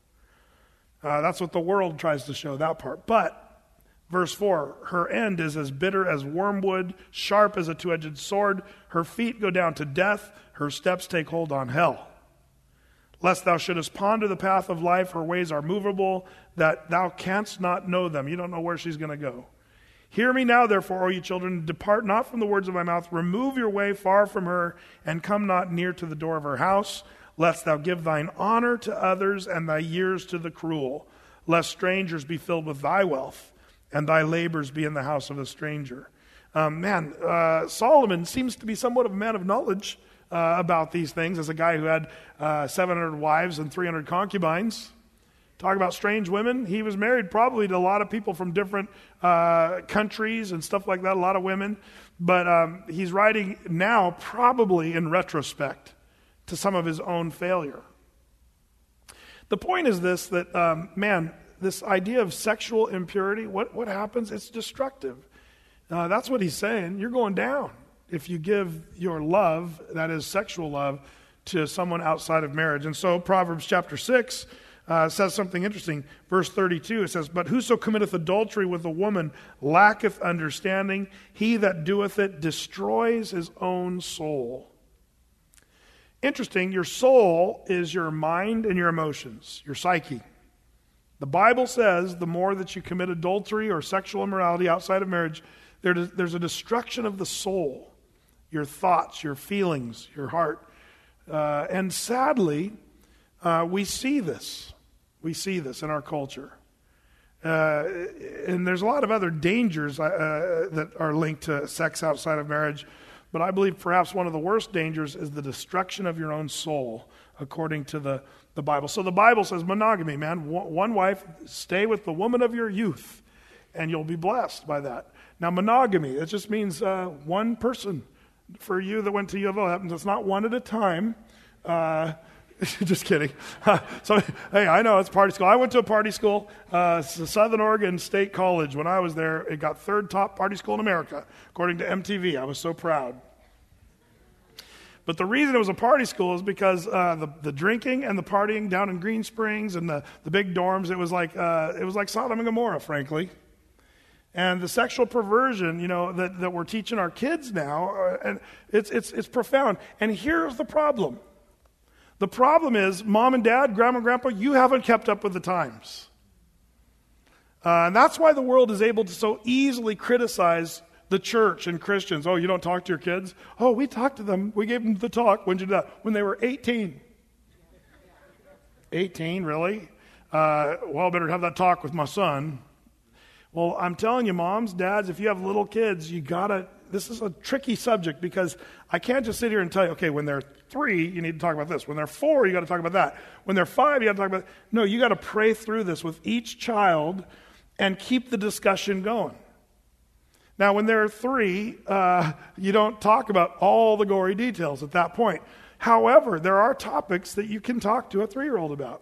Uh, that's what the world tries to show, that part. But verse four, her end is as bitter as wormwood, sharp as a two-edged sword. Her feet go down to death. Her steps take hold on hell. Lest thou shouldest ponder the path of life, her ways are movable, that thou canst not know them. You don't know where she's going to go. Hear me now, therefore, O ye children, depart not from the words of my mouth. Remove your way far from her, and come not near to the door of her house, lest thou give thine honor to others, and thy years to the cruel, lest strangers be filled with thy wealth, and thy labors be in the house of a stranger. Um, man, uh, Solomon seems to be somewhat of a man of knowledge uh, about these things, as a guy who had uh, seven hundred wives and three hundred concubines. Talk about strange women. He was married probably to a lot of people from different uh, countries and stuff like that, a lot of women. But um, he's writing now probably in retrospect to some of his own failure. The point is this, that, um, man, this idea of sexual impurity, what, what happens? It's destructive. Uh, that's what he's saying. You're going down if you give your love, that is sexual love, to someone outside of marriage. And so Proverbs chapter six Uh, says something interesting. Verse thirty-two, it says, but whoso committeth adultery with a woman lacketh understanding. He that doeth it destroys his own soul. Interesting, your soul is your mind and your emotions, your psyche. The Bible says the more that you commit adultery or sexual immorality outside of marriage, there, there's a destruction of the soul, your thoughts, your feelings, your heart. Uh, and sadly, uh, we see this. We see this in our culture. Uh, and there's a lot of other dangers uh, that are linked to sex outside of marriage. But I believe perhaps one of the worst dangers is the destruction of your own soul, according to the, the Bible. So the Bible says monogamy, man. One wife, stay with the woman of your youth, and you'll be blessed by that. Now, monogamy, it just means uh, one person. For you that went to U of O, happens. It's not one at a time. Uh Just kidding. So, hey, I know it's party school. I went to a party school, uh, Southern Oregon State College. When I was there, it got third top party school in America, according to M T V. I was so proud. But the reason it was a party school is because uh, the the drinking and the partying down in Green Springs and the, the big dorms, it was like uh, it was like Sodom and Gomorrah, frankly. And the sexual perversion, you know, that, that we're teaching our kids now, uh, and it's it's it's profound. And here's the problem. The problem is, mom and dad, grandma and grandpa, you haven't kept up with the times. Uh, and that's why the world is able to so easily criticize the church and Christians. Oh, you don't talk to your kids? Oh, we talked to them. We gave them the talk. When did you do that? When they were eighteen. eighteen, really? Uh, well, I better have that talk with my son. Well, I'm telling you, moms, dads, if you have little kids, you gotta, this is a tricky subject because I can't just sit here and tell you, okay, when they're three, you need to talk about this. When they're four, you got to talk about that. When they're five, you got to talk about that. No, you got to pray through this with each child and keep the discussion going. Now, when they're three, uh, you don't talk about all the gory details at that point. However, there are topics that you can talk to a three-year-old about.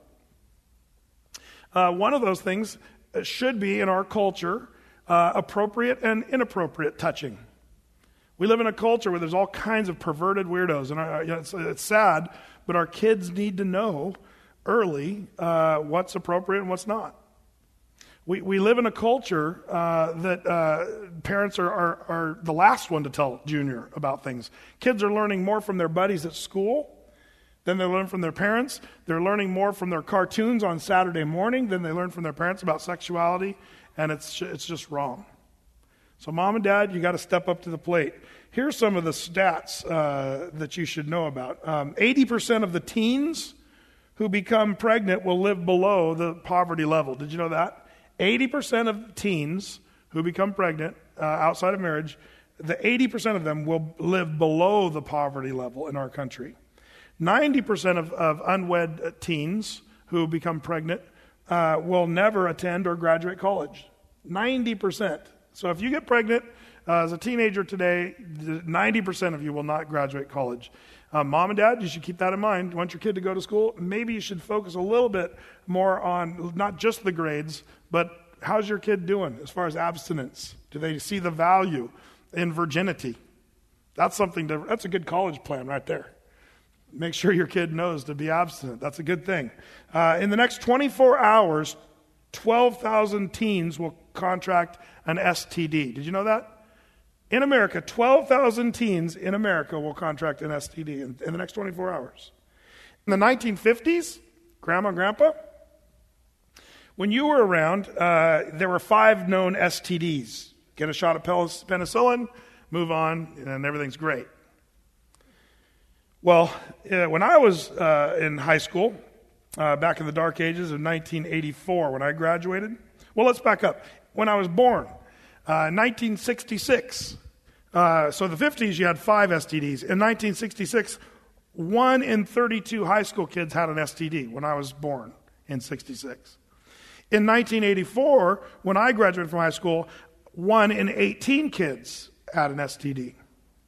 Uh, one of those things should be, in our culture, uh, appropriate and inappropriate touching. We live in a culture where there's all kinds of perverted weirdos, and uh, you know, it's, it's sad, but our kids need to know early uh, what's appropriate and what's not. We we live in a culture uh, that uh, parents are, are, are the last one to tell Junior about things. Kids are learning more from their buddies at school than they learn from their parents. They're learning more from their cartoons on Saturday morning than they learn from their parents about sexuality, and it's it's just wrong. So mom and dad, you got to step up to the plate. Here's some of the stats uh, that you should know about. Um, eighty percent of the teens who become pregnant will live below the poverty level. Did you know that? eighty percent of teens who become pregnant uh, outside of marriage, the eighty percent of them will live below the poverty level in our country. ninety percent of, of unwed teens who become pregnant uh, will never attend or graduate college. ninety percent. So if you get pregnant uh, as a teenager today, ninety percent of you will not graduate college. Uh, mom and dad, you should keep that in mind. You want your kid to go to school? Maybe you should focus a little bit more on not just the grades, but how's your kid doing as far as abstinence? Do they see the value in virginity? That's something to, that's a good college plan right there. Make sure your kid knows to be abstinent. That's a good thing. Uh, in the next twenty-four hours, twelve thousand teens will contract an S T D. Did you know that? In America, twelve thousand teens in America will contract an S T D in, in the next twenty-four hours. In the nineteen fifties, Grandma and Grandpa, when you were around, uh, there were five known S T Ds. Get a shot of penicillin, move on, and everything's great. Well, uh, when I was uh, in high school, uh, back in the dark ages of nineteen eighty-four, when I graduated, well, let's back up. When I was born, uh, nineteen sixty-six, uh, so the fifties, you had five S T Ds. In nineteen sixty-six, one in thirty-two high school kids had an S T D when I was born in sixty-six. In nineteen eighty-four, when I graduated from high school, one in eighteen kids had an S T D.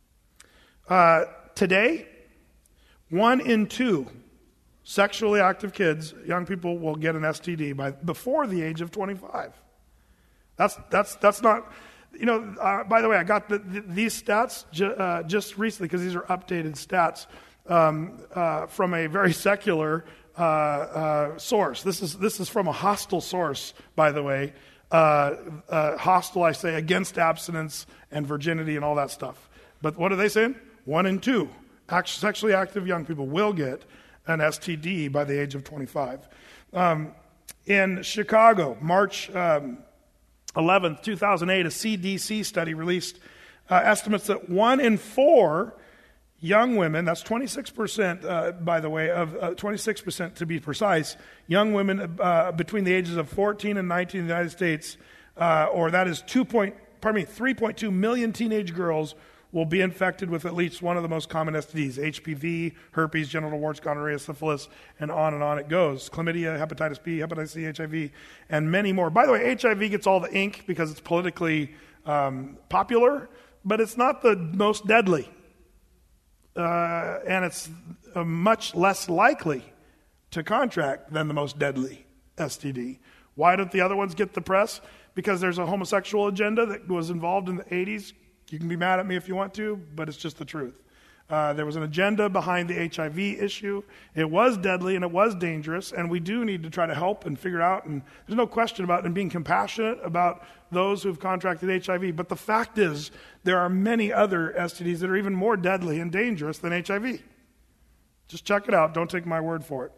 Uh, today, one in two sexually active kids, young people, will get an S T D by before the age of twenty-five. That's that's that's not, you know. Uh, by the way, I got the, the, these stats ju- uh, just recently because these are updated stats um, uh, from a very secular uh, uh, source. This is this is from a hostile source, by the way. Uh, uh, hostile, I say, against abstinence and virginity and all that stuff. But what are they saying? One in two act- sexually active young people will get an S T D by the age of twenty-five. Um, in Chicago, March um, eleventh, two thousand eight, a C D C study released uh, estimates that one in four young women, that's twenty-six percent, uh, by the way, of uh, twenty-six percent to be precise, young women uh, between the ages of fourteen and nineteen in the United States, uh, or that is two point, pardon me, three point two million teenage girls will be infected with at least one of the most common S T Ds, H P V, herpes, genital warts, gonorrhea, syphilis, and on and on it goes. Chlamydia, hepatitis B, hepatitis C, H I V, and many more. By the way, H I V gets all the ink because it's politically um, popular, but it's not the most deadly. Uh, and it's uh, much less likely to contract than the most deadly S T D. Why don't the other ones get the press? Because there's a homosexual agenda that was involved in the eighties. You can be mad at me if you want to, but it's just the truth. Uh, there was an agenda behind the H I V issue. It was deadly and it was dangerous, and we do need to try to help and figure out, and there's no question about and being compassionate about those who've contracted H I V. But the fact is, there are many other S T Ds that are even more deadly and dangerous than H I V. Just check it out. Don't take my word for it.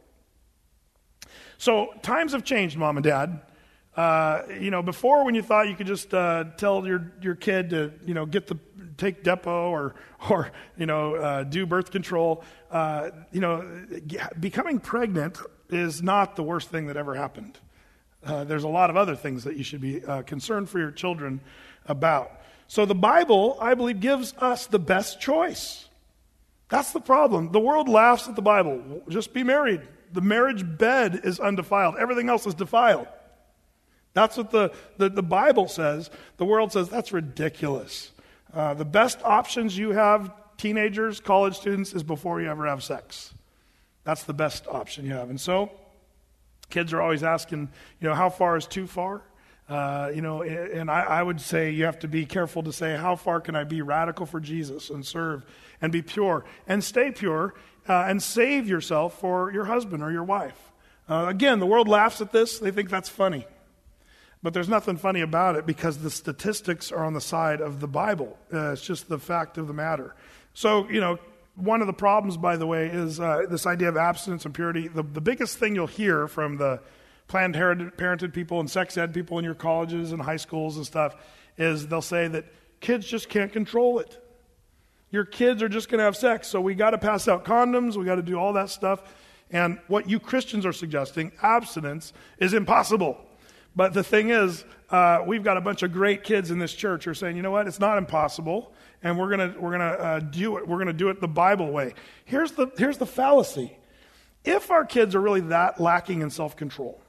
So times have changed, Mom and Dad. Uh, you know, before when you thought you could just uh, tell your, your kid to, you know, get the take Depo or or you know uh, do birth control, uh, you know, becoming pregnant is not the worst thing that ever happened. Uh, there's a lot of other things that you should be uh, concerned for your children about. So the Bible, I believe, gives us the best choice. That's the problem. The world laughs at the Bible. Just be married. The marriage bed is undefiled. Everything else is defiled. That's what the, the, the Bible says. The world says that's ridiculous. Uh, the best options you have, teenagers, college students, is before you ever have sex. That's the best option you have. And so kids are always asking, you know, how far is too far? Uh, you know, and I, I would say you have to be careful to say, how far can I be radical for Jesus and serve and be pure and stay pure uh, and save yourself for your husband or your wife? Uh, again, the world laughs at this. They think that's funny. But there's nothing funny about it because the statistics are on the side of the Bible. Uh, it's just the fact of the matter. So, you know, one of the problems, by the way, is uh, this idea of abstinence and purity. The, the biggest thing you'll hear from the Planned Parenthood people and sex ed people in your colleges and high schools and stuff is they'll say that kids just can't control it. Your kids are just going to have sex, so we got to pass out condoms, we got to do all that stuff. And what you Christians are suggesting, abstinence, is impossible. But the thing is, uh, we've got a bunch of great kids in this church who are saying, you know what, it's not impossible, and we're gonna we're gonna uh, do it. We're gonna do it the Bible way. Here's the here's the fallacy: if our kids are really that lacking in self-control,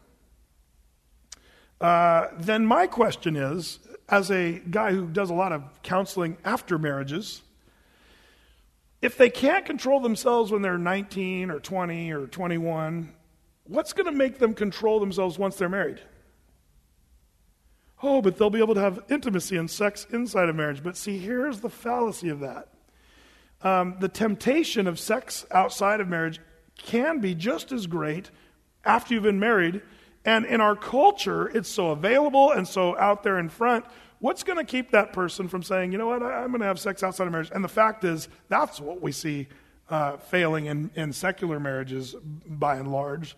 uh, then my question is, as a guy who does a lot of counseling after marriages, if they can't control themselves when they're nineteen or twenty or twenty-one, what's going to make them control themselves once they're married? Oh, but they'll be able to have intimacy and sex inside of marriage. But see, here's the fallacy of that. Um, the temptation of sex outside of marriage can be just as great after you've been married. And in our culture, it's so available and so out there in front. What's going to keep that person from saying, you know what, I'm going to have sex outside of marriage? And the fact is, that's what we see uh, failing in, in secular marriages by and large.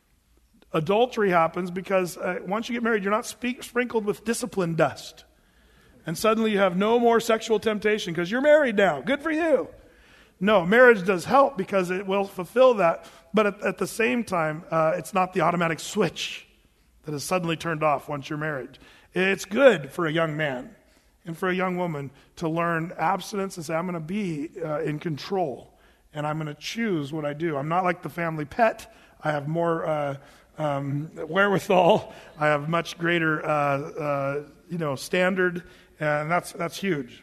Adultery happens because uh, once you get married, you're not spe- sprinkled with discipline dust. And suddenly you have no more sexual temptation because you're married now. Good for you. No, marriage does help because it will fulfill that. But at, at the same time, uh, it's not the automatic switch that is suddenly turned off once you're married. It's good for a young man and for a young woman to learn abstinence and say, I'm going to be uh, in control and I'm going to choose what I do. I'm not like the family pet. I have more uh, um, wherewithal. I have much greater, uh, uh, you know, standard, and that's that's huge.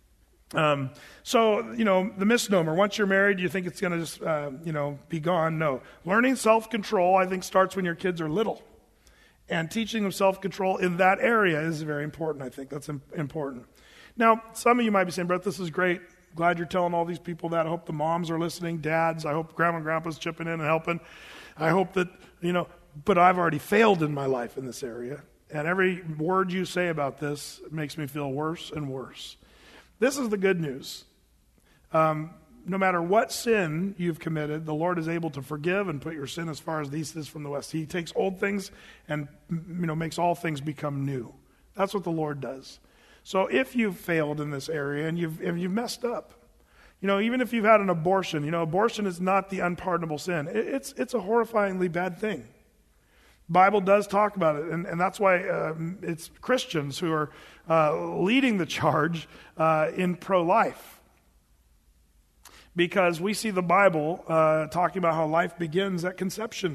Um, so, you know, the misnomer, once you're married, you think it's going to just, uh, you know, be gone. No. Learning self-control, I think, starts when your kids are little. And teaching them self-control in that area is very important, I think. That's im- important. Now, some of you might be saying, Brett, this is great. Glad you're telling all these people that. I hope the moms are listening, dads. I hope grandma and grandpa's chipping in and helping. I hope that, you know, but I've already failed in my life in this area. And every word you say about this makes me feel worse and worse. This is the good news. Um, no matter what sin you've committed, the Lord is able to forgive and put your sin as far as the east is from the west. He takes old things and, you know, makes all things become new. That's what the Lord does. So if you've failed in this area and you've, and you've messed up, you know, even if you've had an abortion, you know, abortion is not the unpardonable sin. It, it's, it's a horrifyingly bad thing. Bible does talk about it, and, and that's why uh, it's Christians who are uh, leading the charge uh, in pro-life. Because we see the Bible uh, talking about how life begins at conception.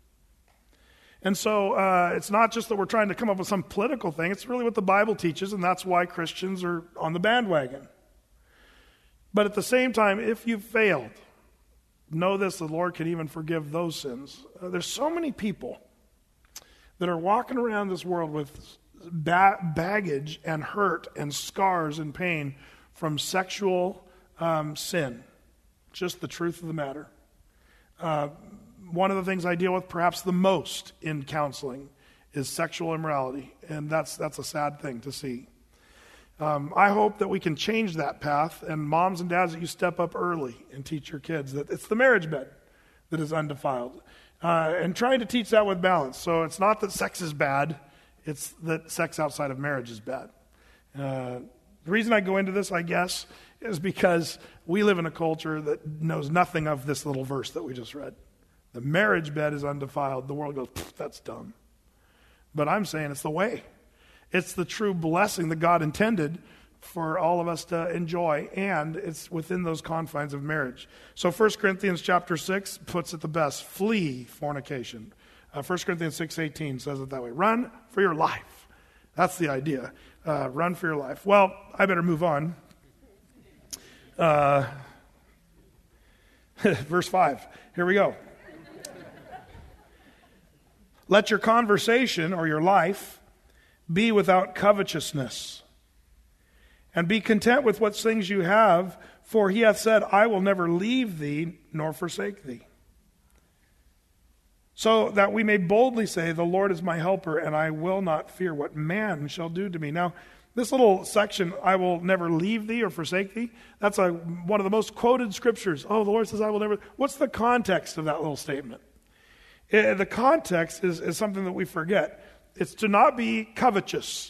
And so uh, it's not just that we're trying to come up with some political thing, it's really what the Bible teaches, and that's why Christians are on the bandwagon. But at the same time, if you've failed, know this, the Lord can even forgive those sins. Uh, there's so many people that are walking around this world with ba- baggage and hurt and scars and pain from sexual um, sin. Just the truth of the matter. Uh, one of the things I deal with perhaps the most in counseling is sexual immorality, and that's that's a sad thing to see. Um, I hope that we can change that path, and moms and dads, that you step up early and teach your kids that it's the marriage bed that is undefiled. Uh, and trying to teach that with balance. So it's not that sex is bad, it's that sex outside of marriage is bad. Uh, the reason I go into this, I guess, is because we live in a culture that knows nothing of this little verse that we just read. The marriage bed is undefiled. The world goes, that's dumb. But I'm saying it's the way. It's the true blessing that God intended for all of us to enjoy, and it's within those confines of marriage. So First Corinthians chapter six puts it the best. Flee fornication. Uh, First Corinthians six eighteen says it that way. Run for your life. That's the idea. Uh, run for your life. Well, I better move on. Uh, verse five. Here we go. Let your conversation or your life be without covetousness, and be content with what things you have, for he hath said, I will never leave thee nor forsake thee. So that we may boldly say, the Lord is my helper, and I will not fear what man shall do to me. Now, this little section, I will never leave thee or forsake thee, that's a, one of the most quoted scriptures. Oh, the Lord says, I will never. What's the context of that little statement? It, the context is, is something that we forget. It's to not be covetous.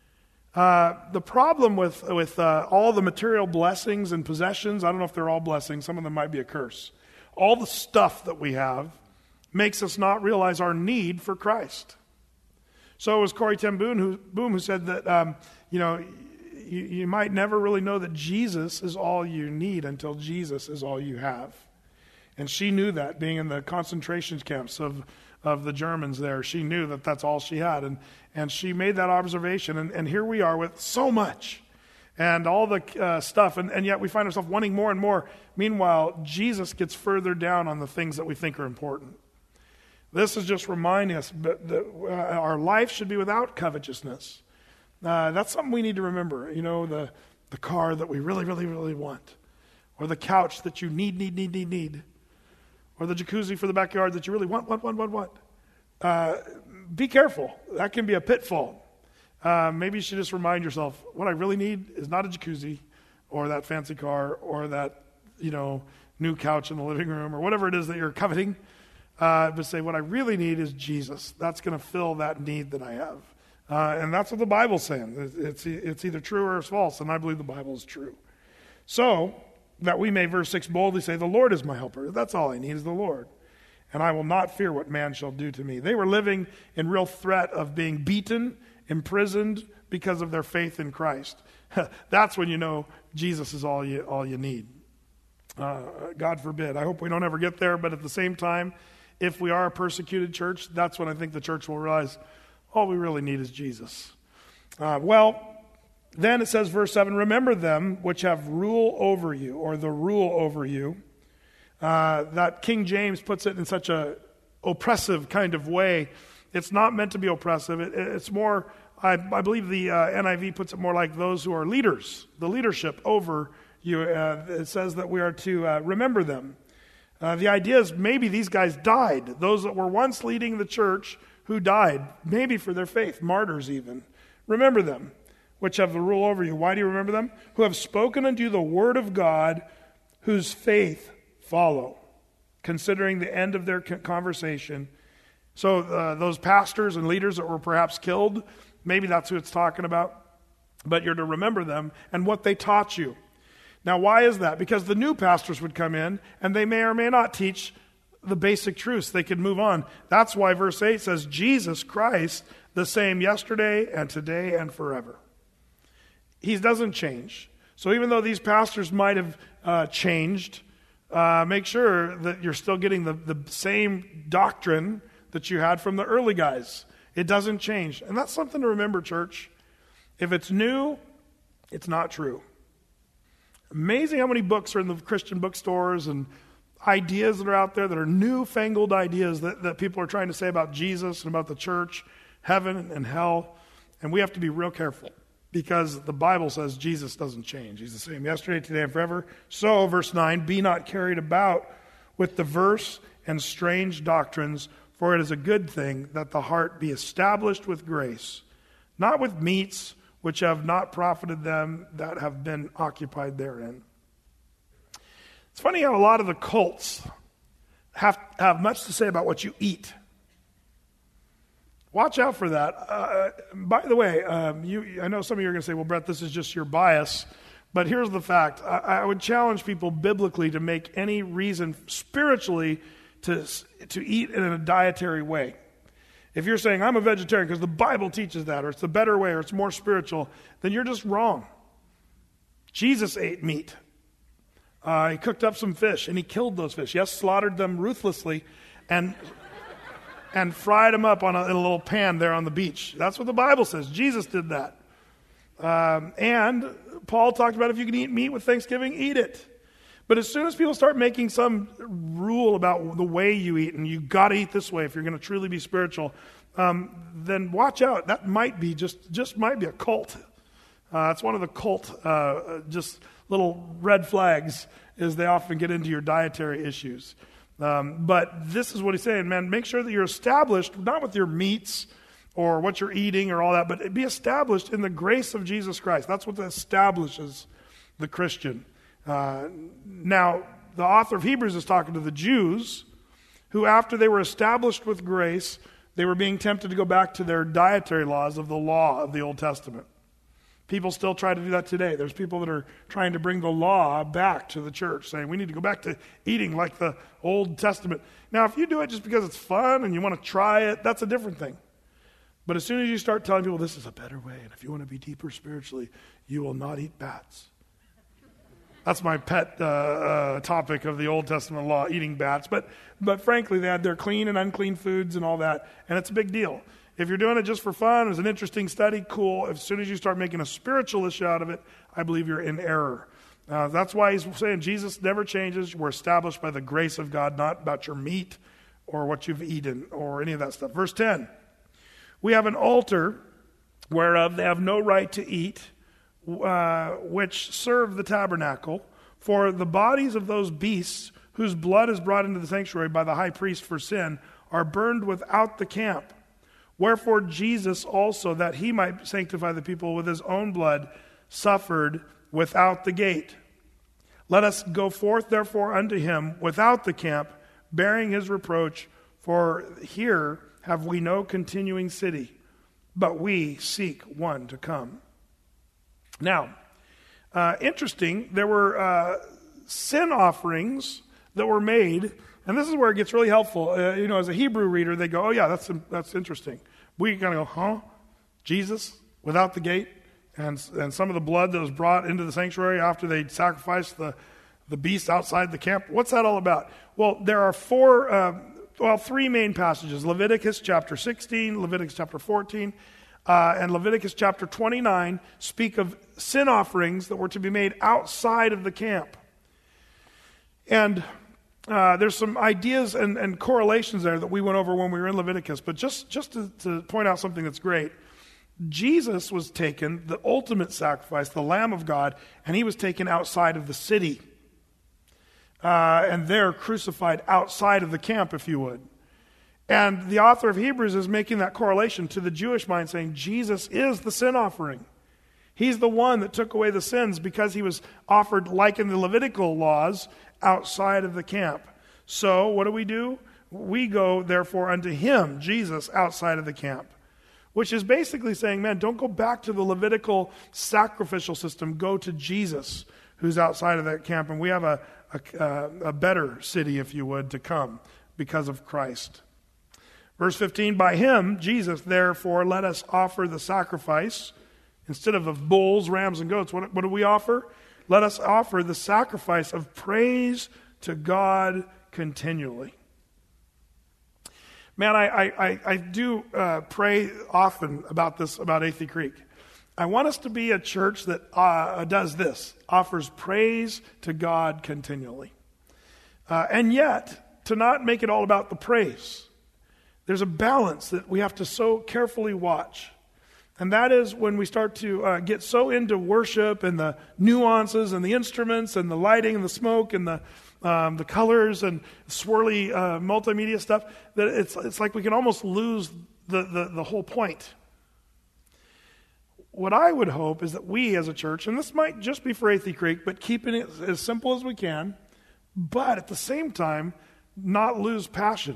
Uh, the problem with, with uh, all the material blessings and possessions, I don't know if they're all blessings, some of them might be a curse. All the stuff that we have makes us not realize our need for Christ. So it was Corrie ten Boom who, Boom who said that, um, you know, you, you might never really know that Jesus is all you need until Jesus is all you have. And she knew that, being in the concentration camps of, of the Germans there. She knew that that's all she had. And, and she made that observation. And, and here we are with so much and all the uh, stuff. And, and yet we find ourselves wanting more and more. Meanwhile, Jesus gets further down on the things that we think are important. This is just reminding us that, that uh, our life should be without covetousness. Uh, that's something we need to remember. You know, the, the car that we really, really, really want. Or the couch that you need, need, need, need, need. Or the jacuzzi for the backyard that you really want, want, want, want, want. Uh, be careful. That can be a pitfall. Uh, maybe you should just remind yourself, what I really need is not a jacuzzi or that fancy car or that, you know, new couch in the living room or whatever it is that you're coveting. Uh, but say, what I really need is Jesus. That's going to fill that need that I have. Uh, and that's what the Bible's saying. It's, it's either true or it's false, and I believe the Bible is true. So, that we may, verse six, boldly say, the Lord is my helper. That's all I need is the Lord. And I will not fear what man shall do to me. They were living in real threat of being beaten, imprisoned because of their faith in Christ. That's when you know Jesus is all you, all you need. Uh, God forbid. I hope we don't ever get there, but at the same time, if we are a persecuted church, that's when I think the church will realize all we really need is Jesus. Uh, well, then it says, verse seven, remember them which have rule over you, or the rule over you. Uh, that King James puts it in such a oppressive kind of way. It's not meant to be oppressive. It, it's more, I, I believe the uh, N I V puts it more like those who are leaders, the leadership over you. Uh, it says that we are to uh, remember them. Uh, the idea is maybe these guys died. Those that were once leading the church who died, maybe for their faith, martyrs even. Remember them, which have the rule over you. Why do you remember them? Who have spoken unto you the word of God, whose faith follow, considering the end of their conversation. So uh, those pastors and leaders that were perhaps killed, maybe that's who it's talking about, but you're to remember them and what they taught you. Now, why is that? Because the new pastors would come in, and they may or may not teach the basic truths. They could move on. That's why verse eight says, Jesus Christ, the same yesterday and today and forever. He doesn't change. So even though these pastors might have uh, changed, uh, make sure that you're still getting the, the same doctrine that you had from the early guys. It doesn't change. And that's something to remember, church. If it's new, it's not true. Amazing how many books are in the Christian bookstores and ideas that are out there that are newfangled ideas that, that people are trying to say about Jesus and about the church, heaven and hell. And we have to be real careful because the Bible says Jesus doesn't change. He's the same yesterday, today, and forever. So, verse nine, be not carried about with diverse and strange doctrines, for it is a good thing that the heart be established with grace, not with meats which have not profited them that have been occupied therein. It's funny how a lot of the cults have, have much to say about what you eat. Watch out for that. Uh, by the way, um, you, I know some of you are going to say, well, Brett, this is just your bias. But here's the fact. I, I would challenge people biblically to make any reason spiritually to, to eat in a dietary way. If you're saying, I'm a vegetarian because the Bible teaches that, or it's the better way, or it's more spiritual, then you're just wrong. Jesus ate meat. Uh, he cooked up some fish, and he killed those fish. Yes, slaughtered them ruthlessly. And and fried them up on a, in a little pan there on the beach. That's what the Bible says. Jesus did that. Um, and Paul talked about if you can eat meat with Thanksgiving, eat it. But as soon as people start making some rule about the way you eat, and you got to eat this way if you're going to truly be spiritual, um, then watch out. That might be just just might be a cult. Uh, it's one of the cult uh, just little red flags is they often get into your dietary issues. Um, but this is what he's saying, man, make sure that you're established, not with your meats or what you're eating or all that, but be established in the grace of Jesus Christ. That's what establishes the Christian. Uh, now, the author of Hebrews is talking to the Jews who, after they were established with grace, they were being tempted to go back to their dietary laws of the law of the Old Testament. People still try to do that today. There's people that are trying to bring the law back to the church, saying we need to go back to eating like the Old Testament. Now, if you do it just because it's fun and you want to try it, that's a different thing. But as soon as you start telling people this is a better way, and if you want to be deeper spiritually, you will not eat bats. That's my pet uh, uh, topic of the Old Testament law, eating bats. But but frankly, they had their clean and unclean foods and all that, and it's a big deal. If you're doing it just for fun, as an interesting study, cool. As soon as you start making a spiritual issue out of it, I believe you're in error. Uh, that's why he's saying Jesus never changes. We're established by the grace of God, not about your meat or what you've eaten or any of that stuff. Verse ten, we have an altar whereof they have no right to eat, Uh, which serve the tabernacle, for the bodies of those beasts whose blood is brought into the sanctuary by the high priest for sin are burned without the camp. Wherefore Jesus also, that he might sanctify the people with his own blood, suffered without the gate. Let us go forth therefore unto him without the camp, bearing his reproach, for here have we no continuing city, but we seek one to come. Now, uh, interesting, there were uh, sin offerings that were made, and this is where it gets really helpful. Uh, you know, as a Hebrew reader, they go, oh yeah, that's that's interesting. We kind of go, huh? Jesus, without the gate, and and some of the blood that was brought into the sanctuary after they sacrificed the, the beast outside the camp. What's that all about? Well, there are four, uh, well, three main passages. Leviticus chapter sixteen, Leviticus chapter fourteen, Uh, and Leviticus chapter twenty-nine speak of sin offerings that were to be made outside of the camp. And uh, there's some ideas and, and correlations there that we went over when we were in Leviticus. But just, just to, to point out something that's great, Jesus was taken, the ultimate sacrifice, the Lamb of God, and he was taken outside of the city. Uh, and there crucified outside of the camp, if you would. And the author of Hebrews is making that correlation to the Jewish mind, saying Jesus is the sin offering. He's the one that took away the sins because he was offered, like in the Levitical laws, outside of the camp. So what do we do? We go, therefore, unto him, Jesus, outside of the camp. Which is basically saying, man, don't go back to the Levitical sacrificial system. Go to Jesus, who's outside of that camp. And we have a, a, a better city, if you would, to come because of Christ. Verse fifteen, by him, Jesus, therefore, let us offer the sacrifice. Instead of, of bulls, rams, and goats, what, what do we offer? Let us offer the sacrifice of praise to God continually. Man, I, I, I do uh, pray often about this, about Athey Creek. I want us to be a church that uh, does this, offers praise to God continually. Uh, and yet, to not make it all about the praise. There's a balance that we have to so carefully watch. And that is when we start to uh, get so into worship and the nuances and the instruments and the lighting and the smoke and the um, the colors and swirly uh, multimedia stuff, that it's it's like we can almost lose the, the, the whole point. What I would hope is that we as a church, and this might just be for Athey Creek, but keeping it as simple as we can, but at the same time, not lose passion.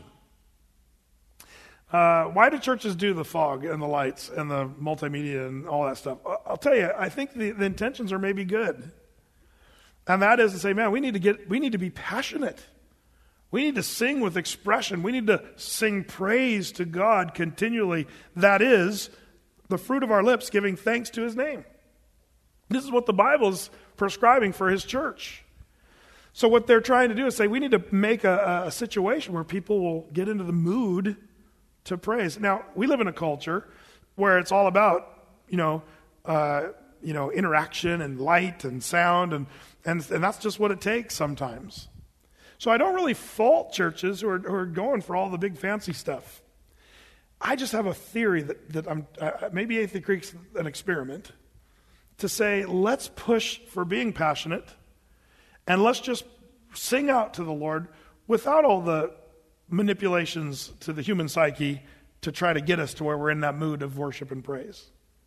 Uh, why do churches do the fog and the lights and the multimedia and all that stuff? I'll tell you, I think the, the intentions are maybe good. And that is to say, man, we need to get, we need to be passionate. We need to sing with expression. We need to sing praise to God continually. That is the fruit of our lips, giving thanks to his name. This is what the Bible is prescribing for his church. So what they're trying to do is say we need to make a, a situation where people will get into the mood to praise. Now, we live in a culture where it's all about, you know, uh, you know, interaction and light and sound, and, and and that's just what it takes sometimes. So I don't really fault churches who are, who are going for all the big fancy stuff. I just have a theory that, that I'm, uh, maybe Athey Creek's an experiment, to say, let's push for being passionate, and let's just sing out to the Lord without all the manipulations to the human psyche to try to get us to where we're in that mood of worship and praise.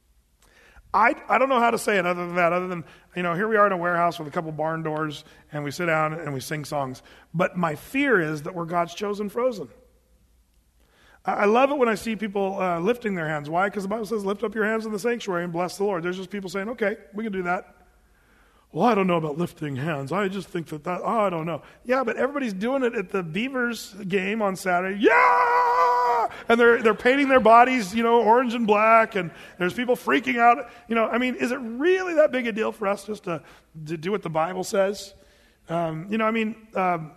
I, I don't know how to say it other than that, other than, you know, here we are in a warehouse with a couple barn doors, and we sit down and we sing songs. But my fear is that we're God's chosen frozen. I, I love it when I see people uh, lifting their hands. Why? Because the Bible says, lift up your hands in the sanctuary and bless the Lord. There's just people saying, okay, we can do that. Well, I don't know about lifting hands. I just think that that, oh, I don't know. Yeah, but everybody's doing it at the Beavers game on Saturday. Yeah! And they're they're painting their bodies, you know, orange and black, and there's people freaking out. You know, I mean, is it really that big a deal for us just to, to do what the Bible says? Um, you know, I mean, um,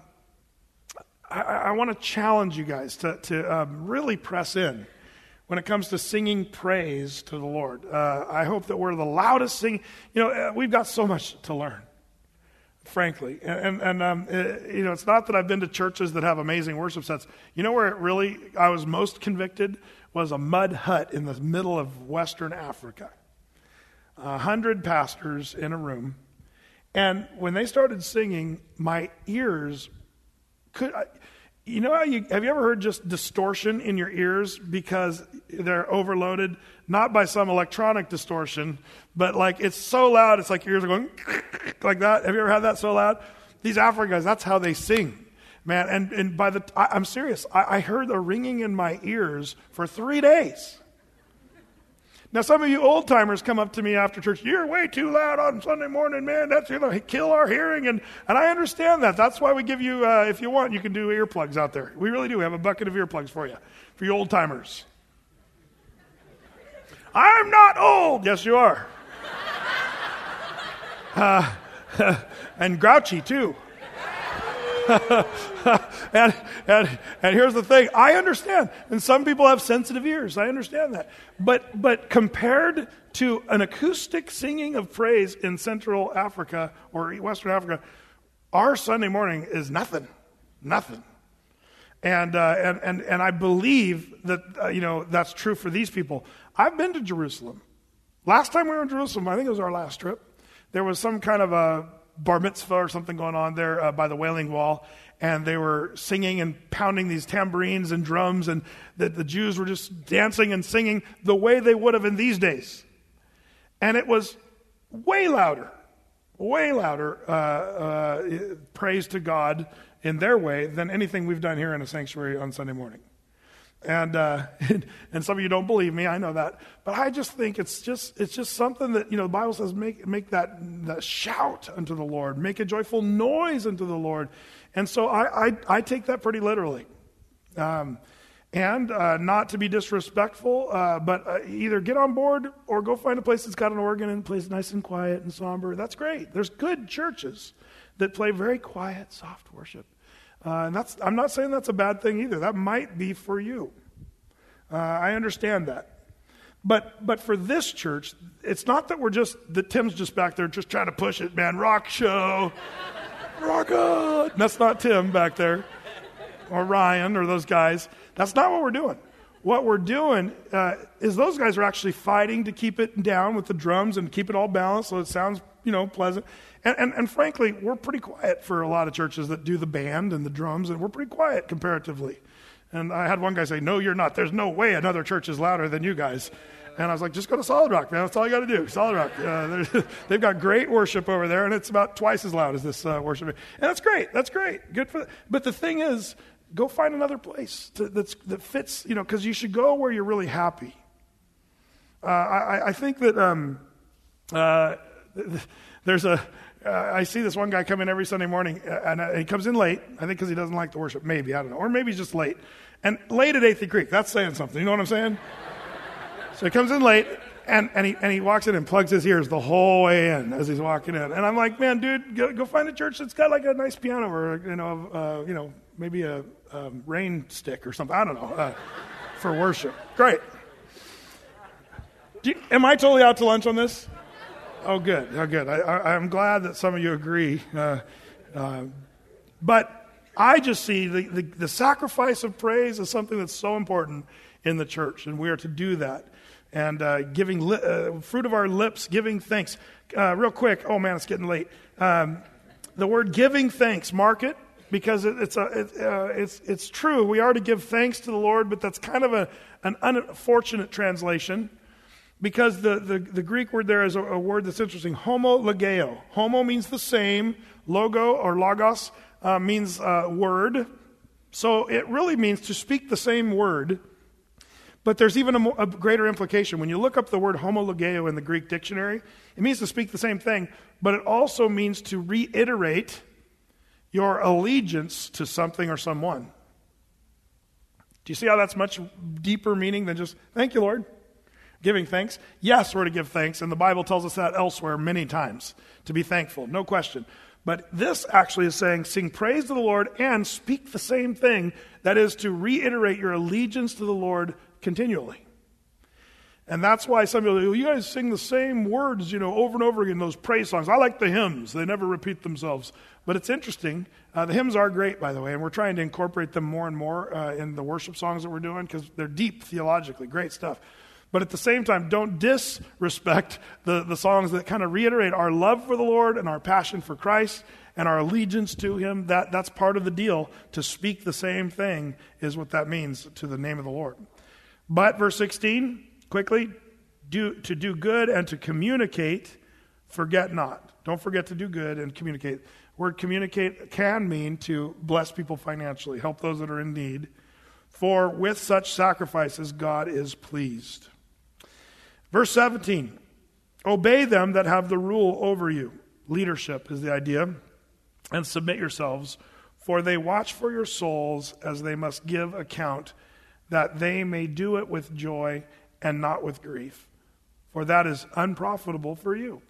I, I want to challenge you guys to, to um, really press in when it comes to singing praise to the Lord. Uh, I hope that we're the loudest singing. You know, uh, we've got so much to learn, frankly. And, and, and um, uh, you know, it's not that I've been to churches that have amazing worship sets. You know where it really, I was most convicted was a mud hut in the middle of Western Africa. A hundred pastors in a room. And when they started singing, my ears could... I, You know how you, have you ever heard just distortion in your ears because they're overloaded? Not by some electronic distortion, but like it's so loud, it's like your ears are going like that. Have you ever had that so loud? These African guys, that's how they sing, man. And and by the, I, I'm serious, I, I heard the ringing in my ears for three days. Now, some of you old timers come up to me after church. You're way too loud on Sunday morning, man. That's going to kill our hearing, and and I understand that. That's why we give you, uh, if you want, you can do earplugs out there. We really do. We have a bucket of earplugs for you, for you old timers. I'm not old. Yes, you are. Uh, and grouchy too. and, and and here's the thing. I understand. And some people have sensitive ears. I understand that. But but compared to an acoustic singing of praise in Central Africa or Western Africa, our Sunday morning is nothing. Nothing. And uh, and, and and I believe that uh, you know that's true for these people. I've been to Jerusalem. Last time we were in Jerusalem, I think it was our last trip, there was some kind of a bar mitzvah or something going on there uh, by the Wailing Wall, and they were singing and pounding these tambourines and drums, and the, the Jews were just dancing and singing the way they would have in these days. And it was way louder, way louder uh, uh, praise to God in their way than anything we've done here in a sanctuary on Sunday morning. And uh, and some of you don't believe me, I know that, but I just think it's just it's just something that, you know, the Bible says make make that, that shout unto the Lord, make a joyful noise unto the Lord, and so I I, I take that pretty literally, um, and uh, not to be disrespectful, uh, but uh, either get on board or go find a place that's got an organ and plays nice and quiet and somber. That's great. There's good churches that play very quiet, soft worship. Uh, and that's, I'm not saying that's a bad thing either. That might be for you. Uh, I understand that. But but for this church, it's not that we're just, that Tim's just back there just trying to push it, man. Rock show. Rock on. That's not Tim back there. Or Ryan or those guys. That's not what we're doing. What we're doing uh, is those guys are actually fighting to keep it down with the drums and keep it all balanced so it sounds, you know, pleasant. And, and and frankly, we're pretty quiet for a lot of churches that do the band and the drums, and we're pretty quiet comparatively. And I had one guy say, no, you're not. There's no way another church is louder than you guys. And I was like, just go to Solid Rock, man. That's all you got to do. Solid Rock. Uh, they've got great worship over there, and it's about twice as loud as this uh, worship. And that's great. That's great. Good for. But the thing is, go find another place to, that's, that fits, you know, because you should go where you're really happy. Uh, I, I think that um, uh, there's a, uh, I see this one guy come in every Sunday morning, and uh, he comes in late, I think because he doesn't like the worship, maybe, I don't know, or maybe he's just late. And late at Athey Creek, that's saying something, you know what I'm saying? So he comes in late, and, and, he, and he walks in and plugs his ears the whole way in as he's walking in. And I'm like, man, dude, go, go find a church that's got like a nice piano or, you know, uh, you know, maybe a um, rain stick or something. I don't know. Uh, for worship. Great. Do you, am I totally out to lunch on this? Oh, good. Oh, good. I, I, I'm glad that some of you agree. Uh, uh, but I just see the, the, the sacrifice of praise is something that's so important in the church, and we are to do that. And uh, giving li- uh, fruit of our lips, giving thanks. Uh, real quick, oh man, it's getting late. Um, the word giving thanks, mark it, because it, it's, a, it, uh, it's, it's true. We are to give thanks to the Lord, but that's kind of a, an unfortunate translation. Because the, the, the Greek word there is a, a word that's interesting, homologeo. Homo means the same, logo or logos uh, means uh, word. So it really means to speak the same word. But there's even a, mo- a greater implication. When you look up the word homologeo in the Greek dictionary, it means to speak the same thing, but it also means to reiterate your allegiance to something or someone. Do you see how that's much deeper meaning than just, thank you, Lord? Giving thanks? Yes, we're to give thanks, and the Bible tells us that elsewhere many times, to be thankful, no question. But this actually is saying, sing praise to the Lord and speak the same thing, that is to reiterate your allegiance to the Lord continually. And that's why some people go, you guys sing the same words, you know, over and over again, those praise songs. I like the hymns. They never repeat themselves. But it's interesting. Uh, the hymns are great, by the way, and we're trying to incorporate them more and more uh, in the worship songs that we're doing because they're deep theologically, great stuff. But at the same time, don't disrespect the, the songs that kind of reiterate our love for the Lord and our passion for Christ and our allegiance to Him. That, that's part of the deal. To speak the same thing is what that means to the name of the Lord. But, verse sixteen, quickly, do, to do good and to communicate, forget not. Don't forget to do good and communicate. Word communicate can mean to bless people financially, help those that are in need. For with such sacrifices God is pleased. Verse seventeen, obey them that have the rule over you. Leadership is the idea. And submit yourselves, for they watch for your souls as they must give account, that they may do it with joy and not with grief. For that is unprofitable for you.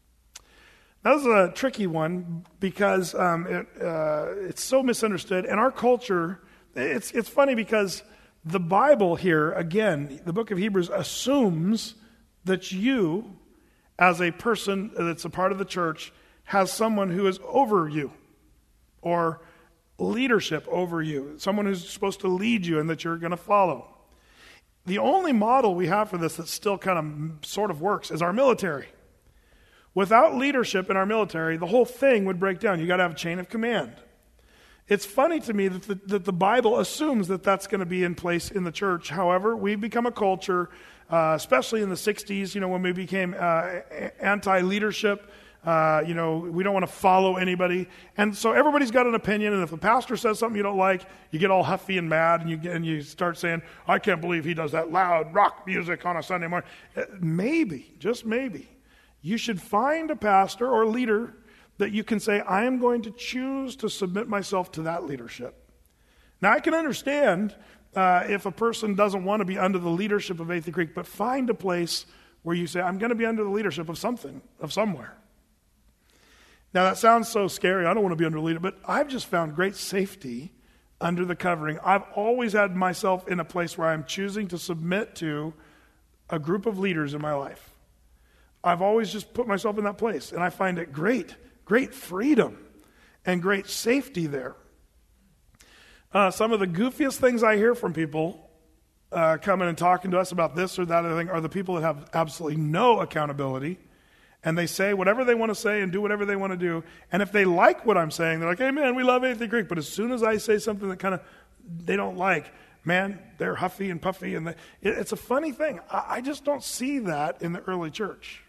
That was a tricky one because um, it, uh, it's so misunderstood. And our culture, it's, it's funny because the Bible here, again, the book of Hebrews assumes that you, as a person that's a part of the church, has someone who is over you or leadership over you, someone who's supposed to lead you and that you're going to follow. The only model we have for this that still kind of sort of works is our military. Without leadership in our military, the whole thing would break down. You got to have a chain of command. It's funny to me that the, that the Bible assumes that that's going to be in place in the church. However, we've become a culture, uh, especially in the sixties, you know, when we became uh, anti-leadership. Uh, you know, we don't want to follow anybody. And so everybody's got an opinion, and if the pastor says something you don't like, you get all huffy and mad, and you get, and you start saying, I can't believe he does that loud rock music on a Sunday morning. Uh, maybe, just maybe, you should find a pastor or leader that you can say, I am going to choose to submit myself to that leadership. Now, I can understand uh, if a person doesn't want to be under the leadership of Athey Creek, but find a place where you say, I'm going to be under the leadership of something, of somewhere. Now, that sounds so scary. I don't want to be under leader, but I've just found great safety under the covering. I've always had myself in a place where I'm choosing to submit to a group of leaders in my life. I've always just put myself in that place, and I find it great, great freedom and great safety there. Uh, some of the goofiest things I hear from people uh, coming and talking to us about this or that other thing are the people that have absolutely no accountability, and they say whatever they want to say and do whatever they want to do. And if they like what I'm saying, they're like, hey, man, we love Athey Creek. But as soon as I say something that kind of they don't like, man, they're huffy and puffy. And they, it, it's a funny thing. I, I just don't see that in the early church.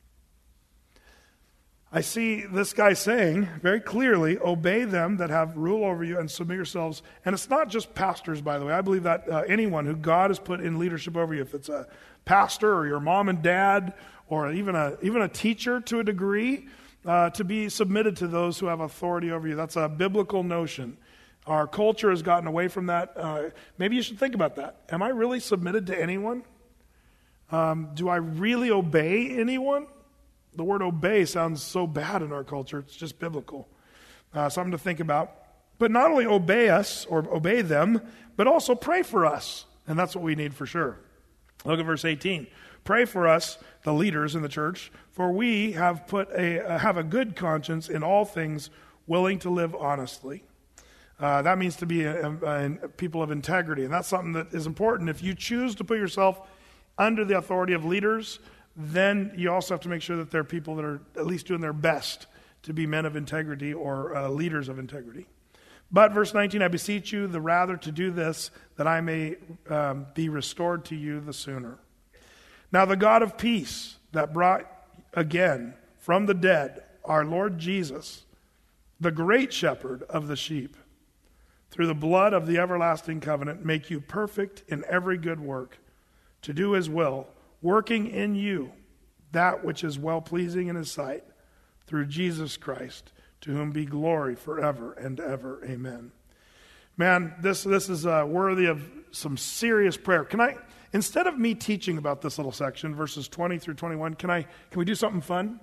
I see this guy saying very clearly, obey them that have rule over you and submit yourselves. And it's not just pastors, by the way. I believe that uh, anyone who God has put in leadership over you, if it's a pastor or your mom and dad or even a even a teacher to a degree, uh, to be submitted to those who have authority over you. That's a biblical notion. Our culture has gotten away from that. Uh, maybe you should think about that. Am I really submitted to anyone? Um, do I really obey anyone? The word obey sounds so bad in our culture. It's just biblical. Uh, something to think about. But not only obey us or obey them, but also pray for us. And that's what we need for sure. Look at verse eighteen. Pray for us, the leaders in the church, for we have put a uh, have a good conscience in all things, willing to live honestly. Uh, that means to be a, a, a people of integrity, and that's something that is important. If you choose to put yourself under the authority of leaders, then you also have to make sure that they're people that are at least doing their best to be men of integrity or uh, leaders of integrity. But verse nineteen, I beseech you the rather to do this, that I may um, be restored to you the sooner. Now the God of peace that brought again from the dead our Lord Jesus, the great shepherd of the sheep, through the blood of the everlasting covenant, make you perfect in every good work, to do his will, working in you that which is well-pleasing in his sight, through Jesus Christ, to whom be glory forever and ever. Amen. Man, this this is uh, worthy of some serious prayer. Can I, instead of me teaching about this little section, verses twenty through twenty-one, can I can we do something fun?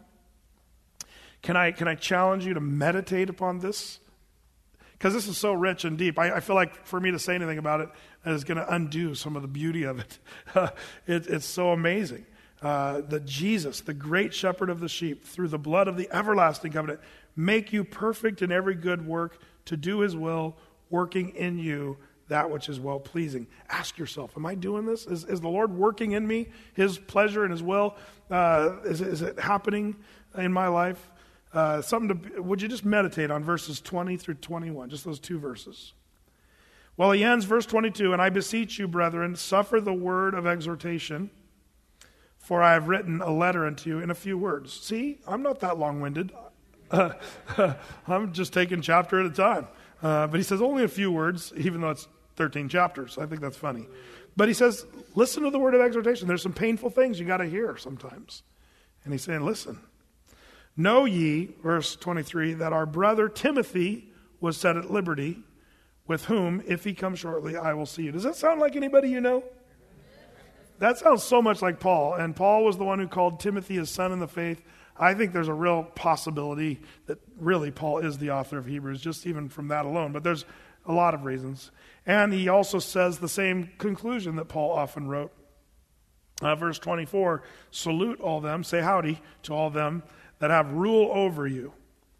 Can I can I challenge you to meditate upon this? Because this is so rich and deep. I, I feel like for me to say anything about it is going to undo some of the beauty of it. it it's so amazing. Uh, that Jesus, the great shepherd of the sheep, through the blood of the everlasting covenant, make you perfect in every good work, to do his will, working in you that which is well-pleasing. Ask yourself, am I doing this? Is, is the Lord working in me, his pleasure and his will? Uh, is, is it happening in my life? Uh, something to, would you just meditate on verses twenty through twenty-one, just those two verses. Well, he ends verse twenty-two, and I beseech you, brethren, suffer the word of exhortation, for I have written a letter unto you in a few words. See, I'm not that long-winded. Uh, I'm just taking chapter at a time. Uh, but he says only a few words, even though it's thirteen chapters. I think that's funny. But he says, listen to the word of exhortation. There's some painful things you got to hear sometimes. And he's saying, listen. Know ye, verse twenty-three, that our brother Timothy was set at liberty, with whom, if he comes shortly, I will see you. Does that sound like anybody you know? That sounds so much like Paul. And Paul was the one who called Timothy his son in the faith. I think there's a real possibility that really Paul is the author of Hebrews, just even from that alone. But there's a lot of reasons. And he also says the same conclusion that Paul often wrote. Uh, verse twenty-four, salute all them, say howdy to all them that have rule over you,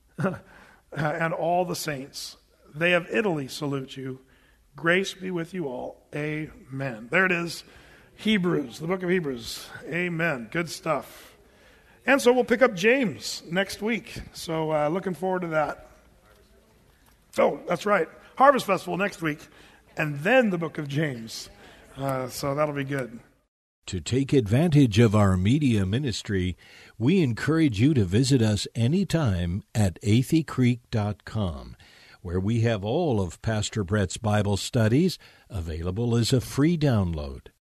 and all the saints. They of Italy salute you. Grace be with you all. Amen. There it is. Hebrews, the book of Hebrews. Amen. Good stuff. And so we'll pick up James next week. So uh, looking forward to that. Oh, that's right. Harvest Festival next week. And then the book of James. Uh, so that'll be good. To take advantage of our media ministry, we encourage you to visit us anytime at athey creek dot com, where we have all of Pastor Brett's Bible studies available as a free download.